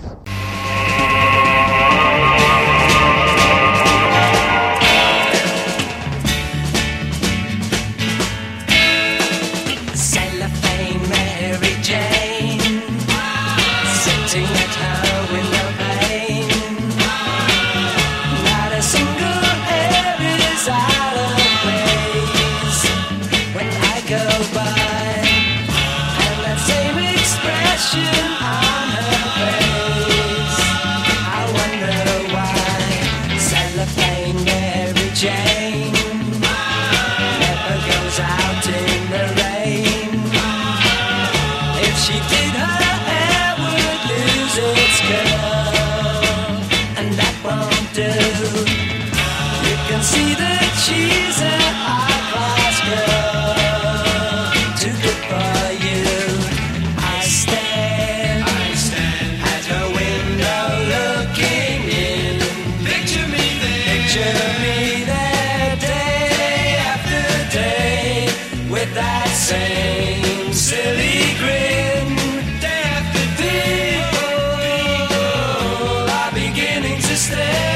Cellophane Mary Jane, sitting at her window pane. Not a single hair is out of place when I go by, and that same expression on her face. I wonder why Cellophane Mary Jane never goes out in the rain. If she did, her hair would lose its curl, and that won't do. You can see that she's a high-class girl, too good for you. I stand, I stand at her window looking in. Picture me there, picture me there, day after day, with that same silly grin. Day after day, people are beginning to stay.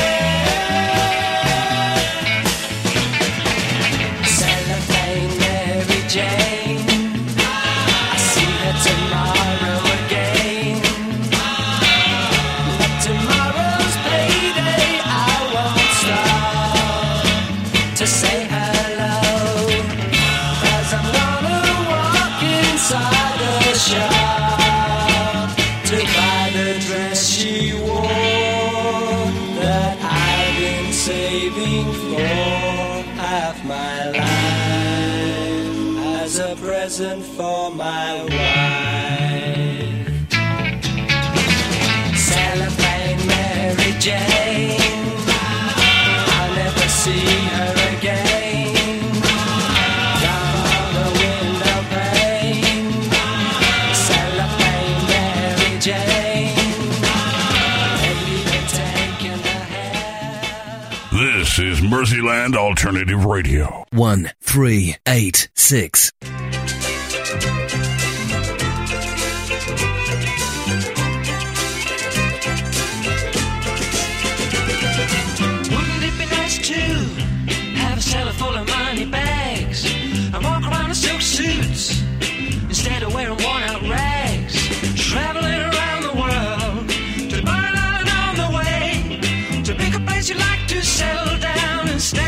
Cellophane shop to buy the dress she wore that I've been saving for half my life as a present for my wife. Cellophane Mary Jane, I'll never see her again. Down the window pane, cellophane Mary Jane, maybe taking her hair. This is Mercyland Alternative Radio. One, three, eight, six. Wouldn't it be nice to have a cellar full of money bags and walk around in silk suits instead of wearing worn out rags? Traveling around the world to the burn island on the way to pick a place you'd like to settle down and stay.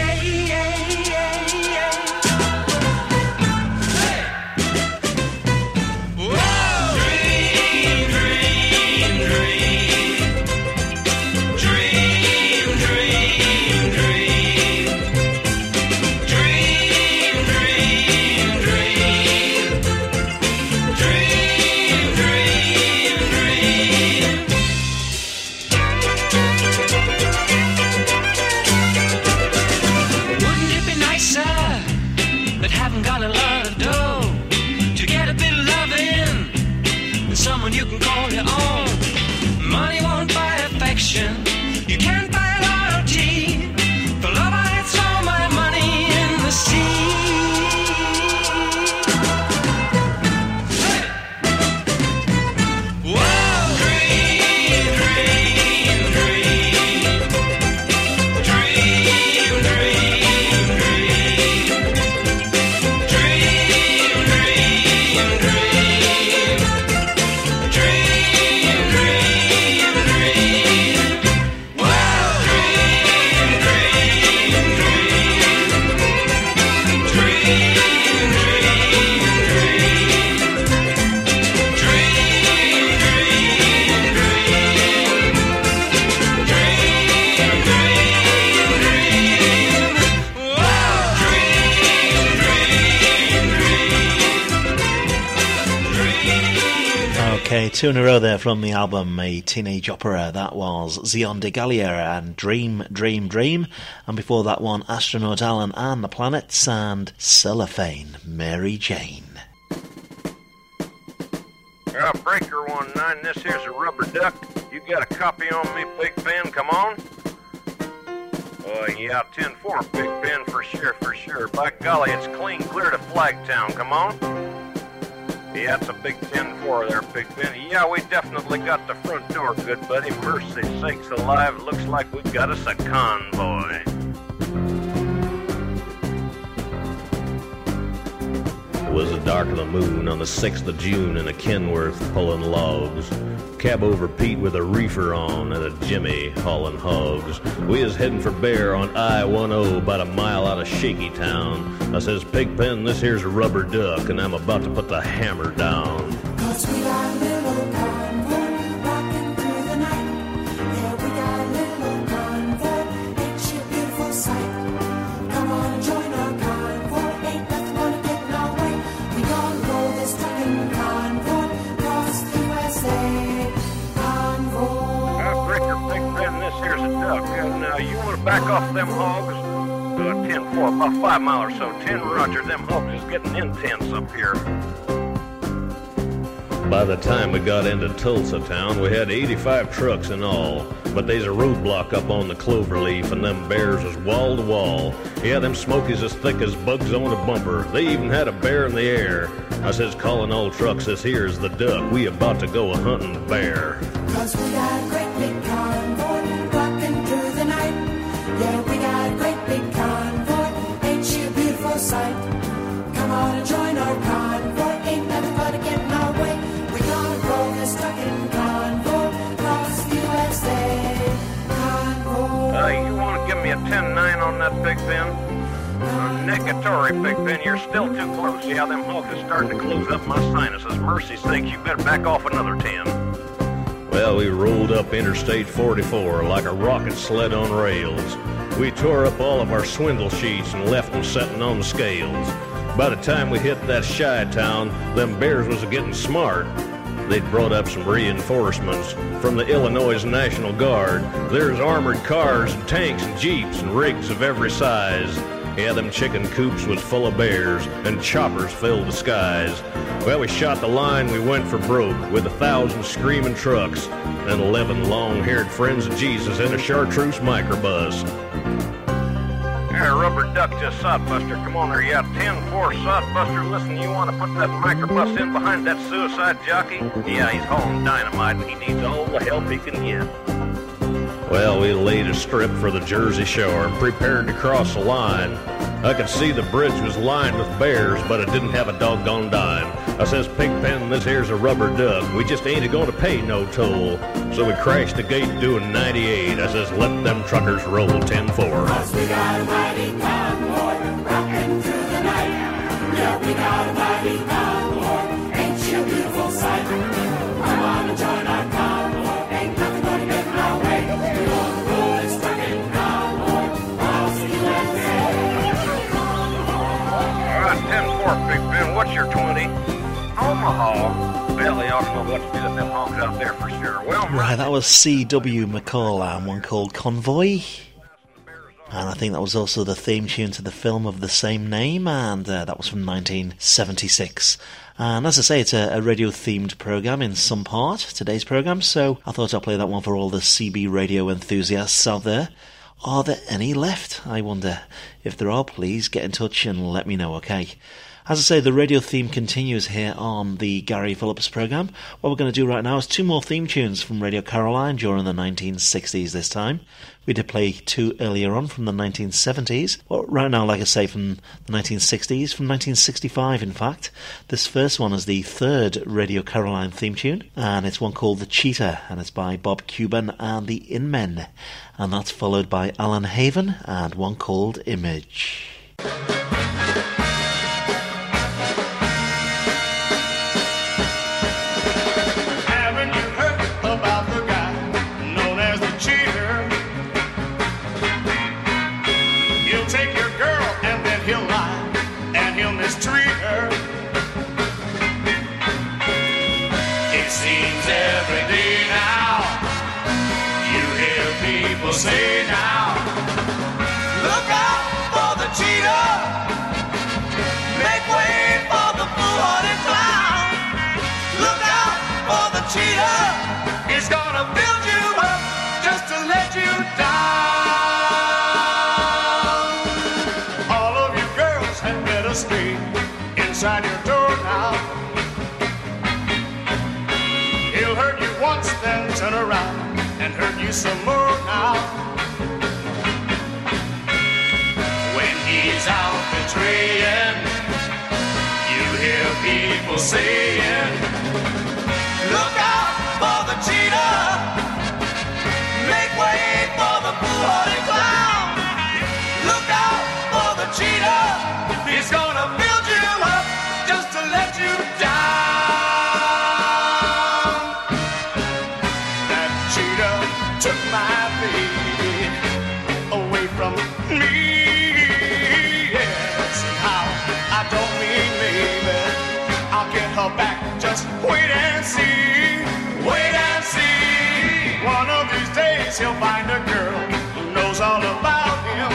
You can call your own. Money won't buy affection. You can't buy loyalty. For love, I throw my money in the sea. Hey! Whoa! Dream, dream, dream. Dream, dream, dream. Dream, dream, dream. Okay, two in a row there from the album A Teenage Opera. That was Zion de Gallier and Dream, Dream, Dream. And before that one, Astronaut Alan and the Planets and Cellophane Mary Jane. Uh, breaker one nine, this here's a Rubber Duck. You got a copy on me, Big Ben? Come on. Uh, yeah, ten four, Big Ben, for sure, for sure. By golly, it's clean clear to Flagtown. Come on. Yeah, it's a big ten four there, Big Ben. Yeah, we definitely got the front door, good buddy. Mercy sakes alive, looks like we got us a convoy. It was the dark of the moon on the sixth of June in a Kenworth pulling logs. Cab over Pete with a reefer on and a Jimmy hauling hogs. We is heading for Bear on I ten about a mile out of Shaky Town. I says, Pigpen, this here's a Rubber Duck, and I'm about to put the hammer down. Cause we got a little convoy rocking through the night. Yeah, we got a little convoy, ain't she a beautiful sight? Come on and join our convoy, ain't nothing gonna get in our way. We gonna roll this trucking convoy across the U S A. Convoy. Uh, Breaker, Big Ben, this here's a duck. Uh, now, you want to back off them hogs? Uh, ten four, about five mile or so. ten Roger, them hogs is getting intense up here. By the time we got into Tulsa town, we had eighty-five trucks in all. But there's a roadblock up on the Cloverleaf, and them bears is wall to wall. Yeah, them smokies as thick as bugs on a bumper. They even had a bear in the air. I says, calling all trucks, this here's the duck. We about to go a-hunting the bear. Cause we got a great big convoy rocking through the night. Yeah, we got a great big convoy, ain't she a beautiful sight? Come on and join our convoy, ain't nothing but to get in our way. We gonna roll this trucking convoy across the U S A. Convoy. Uh, you want to give me a ten nine on that, Big Ben? Uh, next Negatory, Big Ben. You're still too close. Yeah, them hogs is starting to close up my sinuses. Mercy sakes, you better back off another ten. Well, we rolled up Interstate forty-four like a rocket sled on rails. We tore up all of our swindle sheets and left them setting on the scales. By the time we hit that shy town, them bears was getting smart. They'd brought up some reinforcements from the Illinois National Guard. There's armored cars and tanks and jeeps and rigs of every size. Yeah, them chicken coops was full of bears, and choppers filled the skies. Well, we shot the line, we went for broke, with a thousand screaming trucks, and eleven long-haired friends of Jesus in a chartreuse microbus. Hey, Rubber Duck just Sodbuster. Come on there, yeah, ten four Sodbuster. Listen, you want to put that microbus in behind that suicide jockey? Yeah, he's hauling dynamite, and he needs all the help he can get. Well, we laid a strip for the Jersey Shore and prepared to cross the line. I could see the bridge was lined with bears, but it didn't have a doggone dime. I says, Pigpen, this here's a rubber duck. We just ain't going to pay no toll. So we crashed the gate doing ninety-eight. I says, let them truckers roll ten four. Cause we got a mighty convoy rocking through the night. Yeah, we got a mighty convoy. Ain't she a beautiful sight? Come on and join our convoy. Ain't nothing gonna get in our way. We're gonna roll this trucking convoy across the U S A. All right, ten four, Big Ben. What's your twenty? Omaha. Well, they ought to know what to do with them hogs out there for sure. Well, Right, that was C W McCall and one called Convoy. And I think that was also the theme tune to the film of the same name, and uh, that was from nineteen seventy-six. And as I say, it's a, a radio-themed programme in some part, today's programme, so I thought I'd play that one for all the C B radio enthusiasts out there. Are there any left? I wonder. If there are, please get in touch and let me know, okay? As I say, the radio theme continues here on the Gary Phillips programme. What we're going to do right now is two more theme tunes from Radio Caroline during the nineteen sixties this time. We did play two earlier on from the nineteen seventies. Well, right now, like I say, from the nineteen sixties, from nineteen sixty-five in fact. This first one is the third Radio Caroline theme tune, and it's one called The Cheetah, and it's by Bob Cuban and the In-Men. And that's followed by Alan Haven and one called Image. Say now, look out for the cheetah, make way for the foolhardy clown. Look out for the cheetah, he's gonna build you up just to let you down. All of you girls had better stay inside your door now. He'll hurt you once, then turn around and hurt you some more now. When he's out betraying, you hear people saying, look out for the cheetah, make way for the foolhardy clown. Look out for the cheetah, he's gonna build you up just to let you down. Took my baby away from me. Yes, how? I don't mean maybe I'll get her back. Just wait and see. Wait and see. One of these days he'll find a girl who knows all about him.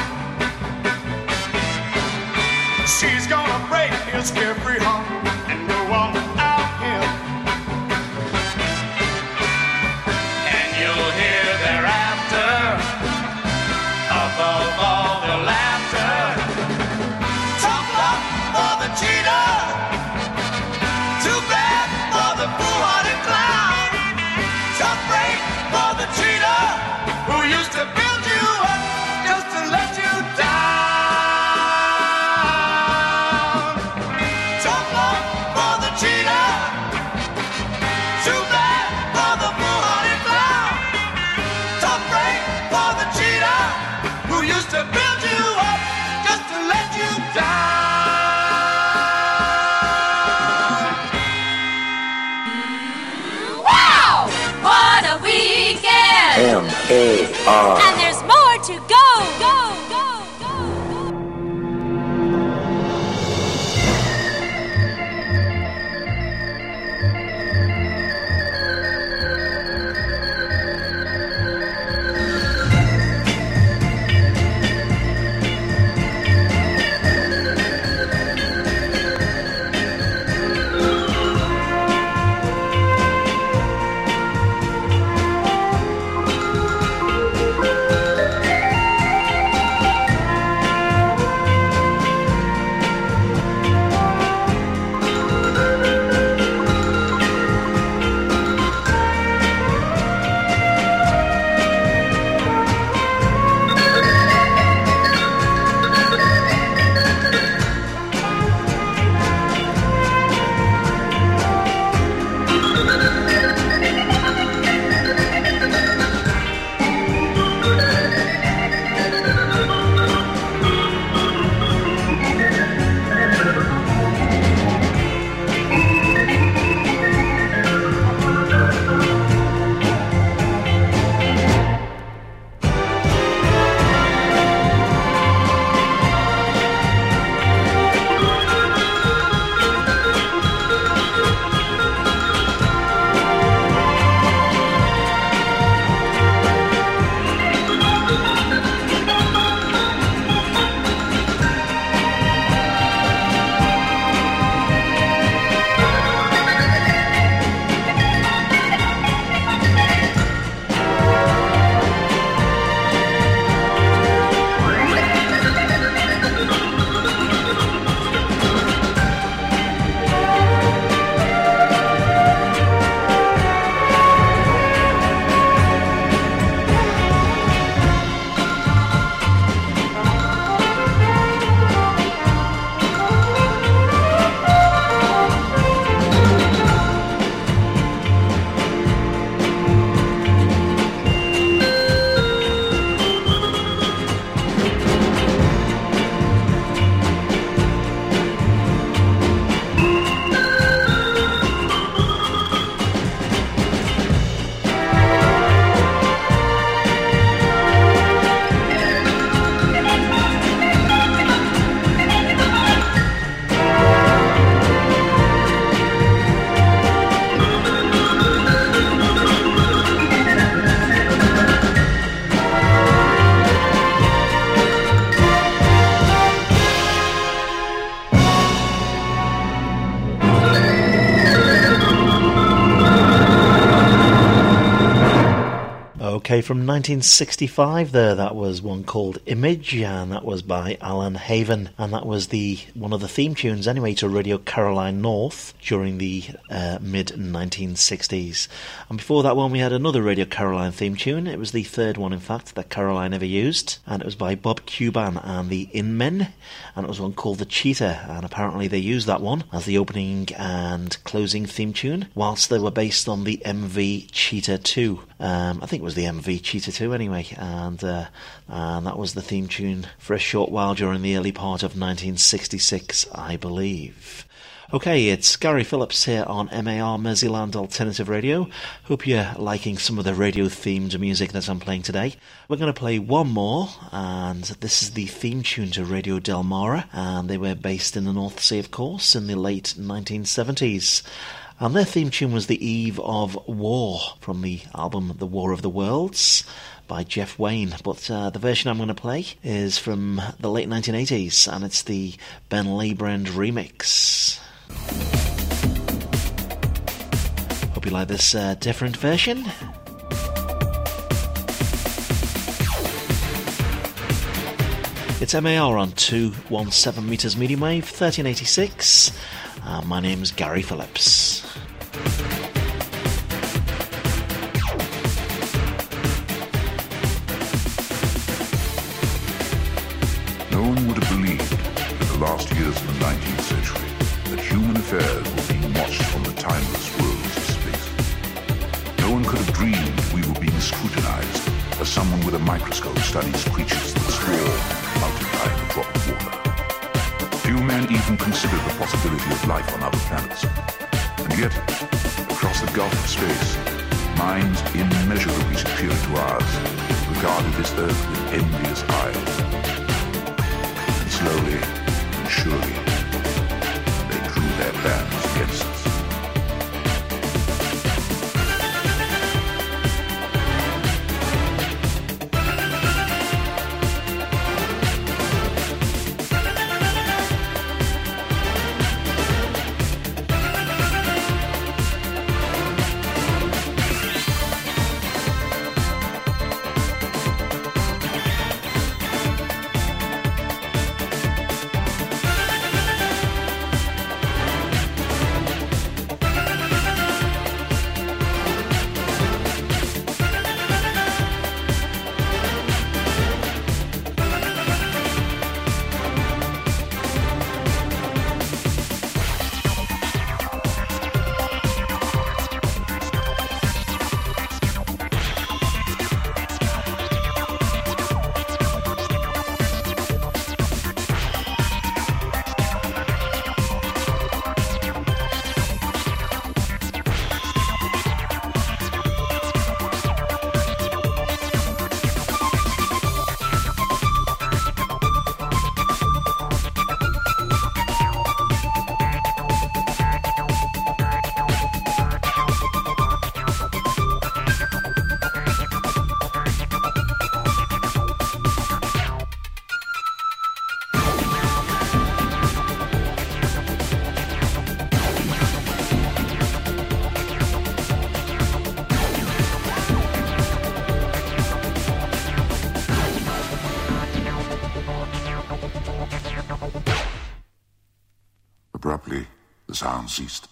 She's gonna break his carefree heart and go on without him. Above all the laughter, tough luck for the cheetah, too bad for the foolhardy clown. Tough break for the cheetah, who used to M A R. And there's more to go, go, go. Okay, from nineteen sixty-five there, that was one called Image, and that was by Alan Haven, and that was the one of the theme tunes anyway to Radio Caroline North during the uh, mid nineteen sixties. And before that one we had another Radio Caroline theme tune. It was the third one in fact that Caroline ever used, and it was by Bob Cuban and the Inmen, and it was one called The Cheetah, and apparently they used that one as the opening and closing theme tune whilst they were based on the M V Cheetah two. Um, I think it was the M V Cheetah two anyway, and, uh, and that was the theme tune for a short while during the early part of nineteen sixty-six, I believe. Okay, it's Gary Phillips here on M A R Merseyland Alternative Radio. Hope you're liking some of the radio-themed music that I'm playing today. We're going to play one more, and this is the theme tune to Radio Delmara, and they were based in the North Sea, of course, in the late nineteen seventies. And their theme tune was The Eve of War, from the album The War of the Worlds by Jeff Wayne. But uh, the version I'm going to play is from the late nineteen eighties, and it's the Ben Leibrand remix. Hope you like this uh, different version. It's M A R on two seventeen meters medium wave, thirteen eighty-six. Uh, my name's Gary Phillips. No one would have believed in the last years of the nineteenth century that human affairs were being watched from the timeless worlds of space. No one could have dreamed we were being scrutinized as someone with a microscope studies creatures that swarm, multiply in a drop of water. Few men even considered the possibility of life on other planets. And yet, across the gulf of space, minds immeasurably superior to ours regarded this earth with envious eyes. And slowly and surely, they drew their banners against us. Abruptly, the sound ceased.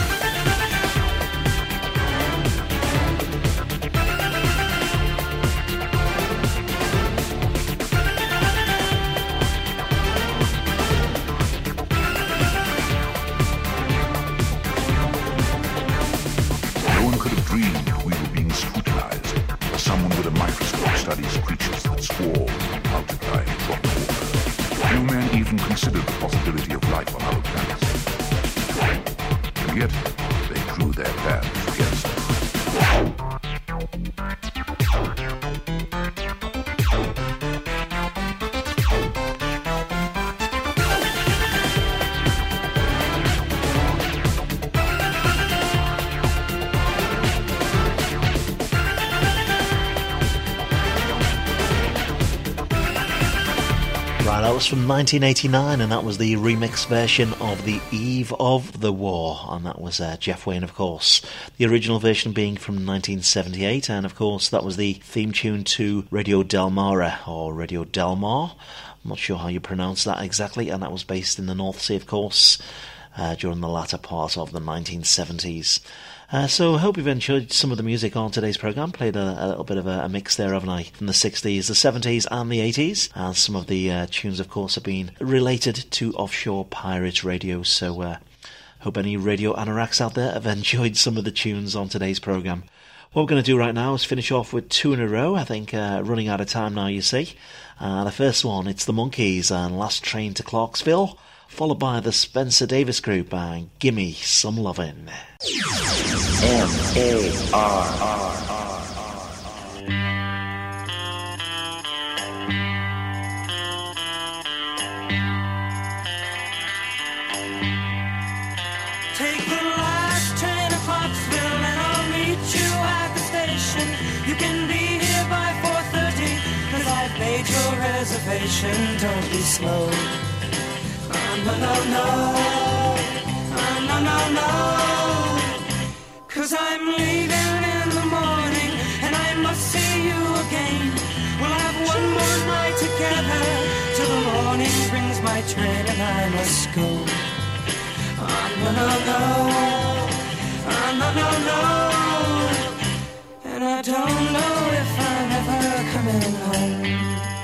No one could have dreamed we were being scrutinized as someone with a microscope studies creatures that swarm, multiply, and drop water. Few men even considered the possibility of life on other planets. And yet, they drew their banners against us. Right, that was from nineteen eighty-nine, and that was the remix version of The Eve of the War, and that was uh, Jeff Wayne, of course. The original version being from nineteen seventy-eight, and of course that was the theme tune to Radio Del Mar, or Radio Del Mar. I'm not sure how you pronounce that exactly, and that was based in the North Sea, of course, uh, during the latter part of the nineteen seventies. Uh, so I hope you've enjoyed some of the music on today's programme. Played a, a little bit of a, a mix there, haven't I? From the sixties, the seventies and the eighties. And some of the uh, tunes, of course, have been related to offshore pirate radio. So uh, hope any radio anoraks out there have enjoyed some of the tunes on today's programme. What we're going to do right now is finish off with two in a row. I think uh, running out of time now, you see. Uh, the first one, it's the Monkees and Last Train to Clarksville, followed by the Spencer Davis Group and Gimme Some Lovin'. M A R R R. Take the last train to Clarksville and I'll meet you at the station. You can be here by four thirty, cause I've made your reservation. Don't be slow. Oh, no, no, no. Oh, no, no, no. Cause I'm leaving in the morning and I must see you again. We'll have one more night together till the morning brings my train and I must go. Oh, no, no, no. Oh, no, no, no. And I don't know if I'm ever coming home.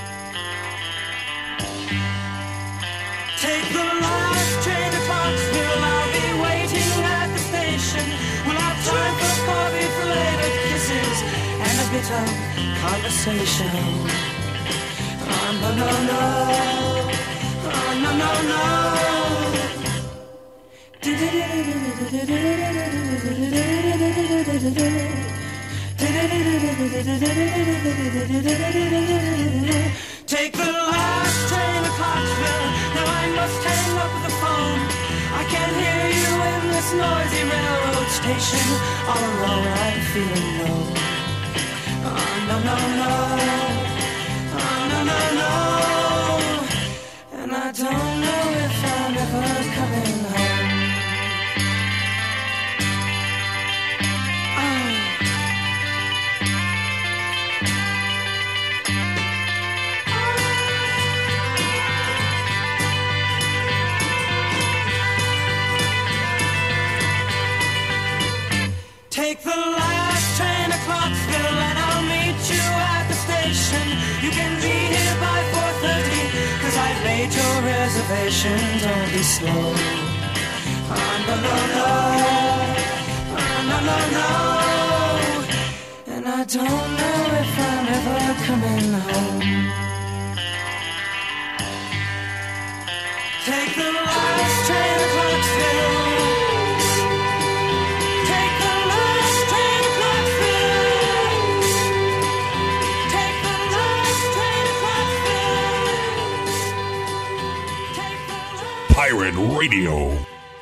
Take the last train to Clarksville, I'll be waiting at the station. We'll have time for coffee, for later kisses, and a bit of conversation. Oh, no, no, no. Oh, no, no, no. Take the last train to Clarksville. Now I must hang up the phone. I can't hear you in this noisy railroad station. All alone I'm feeling low. Oh, no, no, no. Oh, no, no, no. And I don't know if I'm ever coming home. Take the last train to Clarksville and I'll meet you at the station. You can be here by four thirty, cause I've made your reservation. Don't be slow. Oh, no, no, no. Oh, no, no, no. And I don't know if I'm ever coming home. Take the last train to Clarksville. Pirate Radio.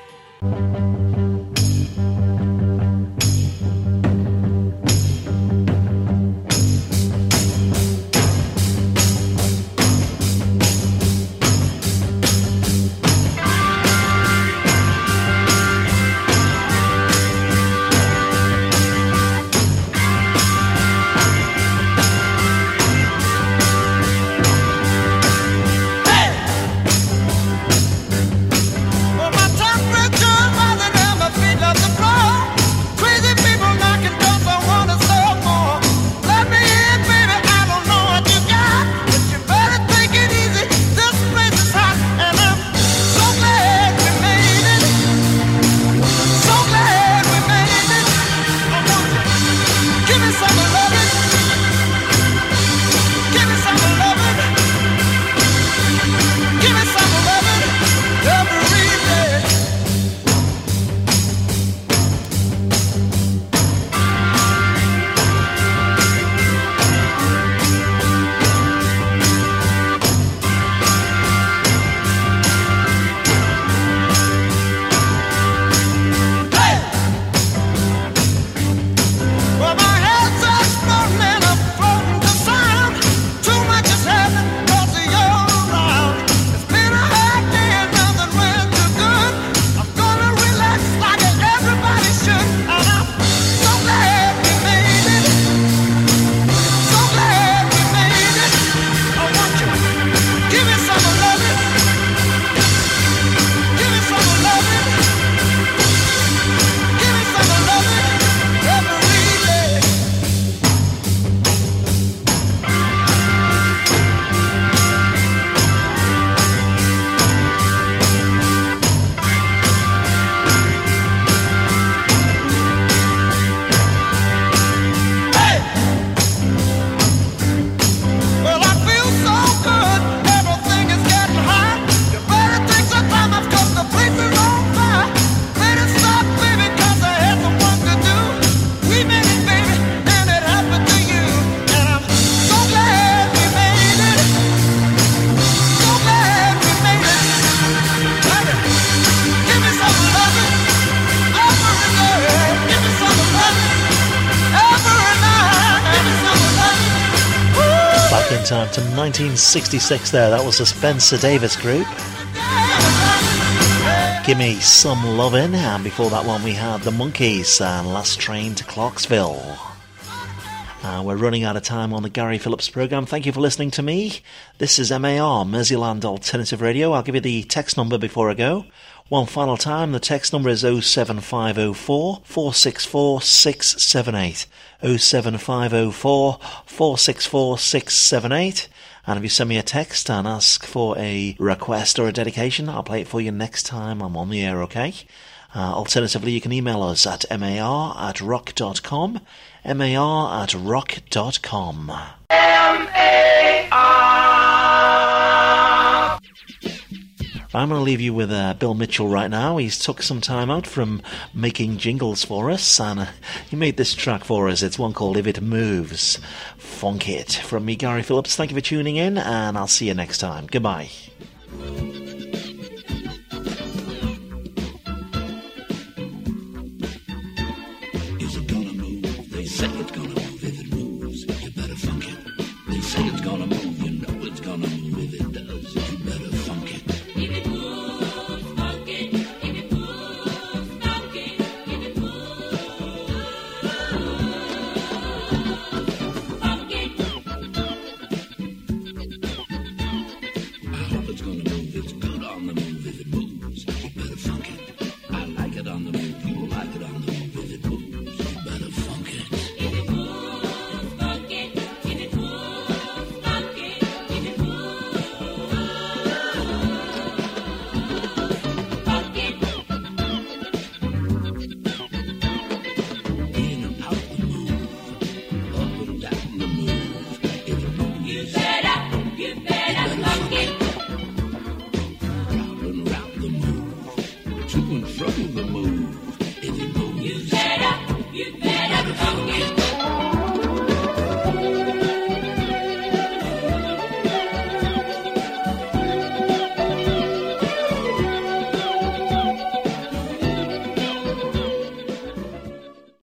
Well, my temperature rising and my feet love the floor. Crazy people knocking doors, I wanna sell more. Let me in, baby, I don't know what you got, but you better take it easy. This place is hot, and I'm so glad we made it. So glad we made it. I want you. Give me some of loving. Give me some of loving. Give me some of loving every day. Well, my head's exploding and I'm floating to sound. Too much is happening 'cause you're around. It's been a hard day and nothing went too good. I'm gonna relax like everybody should, and I'm so glad we made it. So glad we made it. I want you. Give me some of loving. Give me some of loving. Give me some of loving every day. Well, I feel so good. Everything is getting hot. You better take some time off 'cause the place is on fire. Let it stop, baby, 'cause I had some work to do. We made it, baby, and it happened to you. And I'm so glad we made it. So glad we made it. Baby, give me some loving every day. Give me some loving every night. Give me some loving. Back in time to nineteen sixty-six there, that was the Spencer Davis Group. Gimme Some Lovin', and before that one we had the Monkees and Last Train to Clarksville. Uh, we're running out of time on the Gary Phillips programme. Thank you for listening to me. This is M A R, Merseyland Alternative Radio. I'll give you the text number before I go. One final time, the text number is oh seven five oh four, four six four, six seven eight. oh seven five oh four, four six four, six seven eight. And if you send me a text and ask for a request or a dedication, I'll play it for you next time I'm on the air, okay? Uh, alternatively, you can email us at mar at rock dot com, mar at rock dot com. I'm going to leave you with uh, Bill Mitchell right now. He's took some time out from making jingles for us, and uh, he made this track for us. It's one called If It Moves. Funk it. From me, Gary Phillips, thank you for tuning in, and I'll see you next time. Goodbye. Is it gonna move? They say it's gonna move.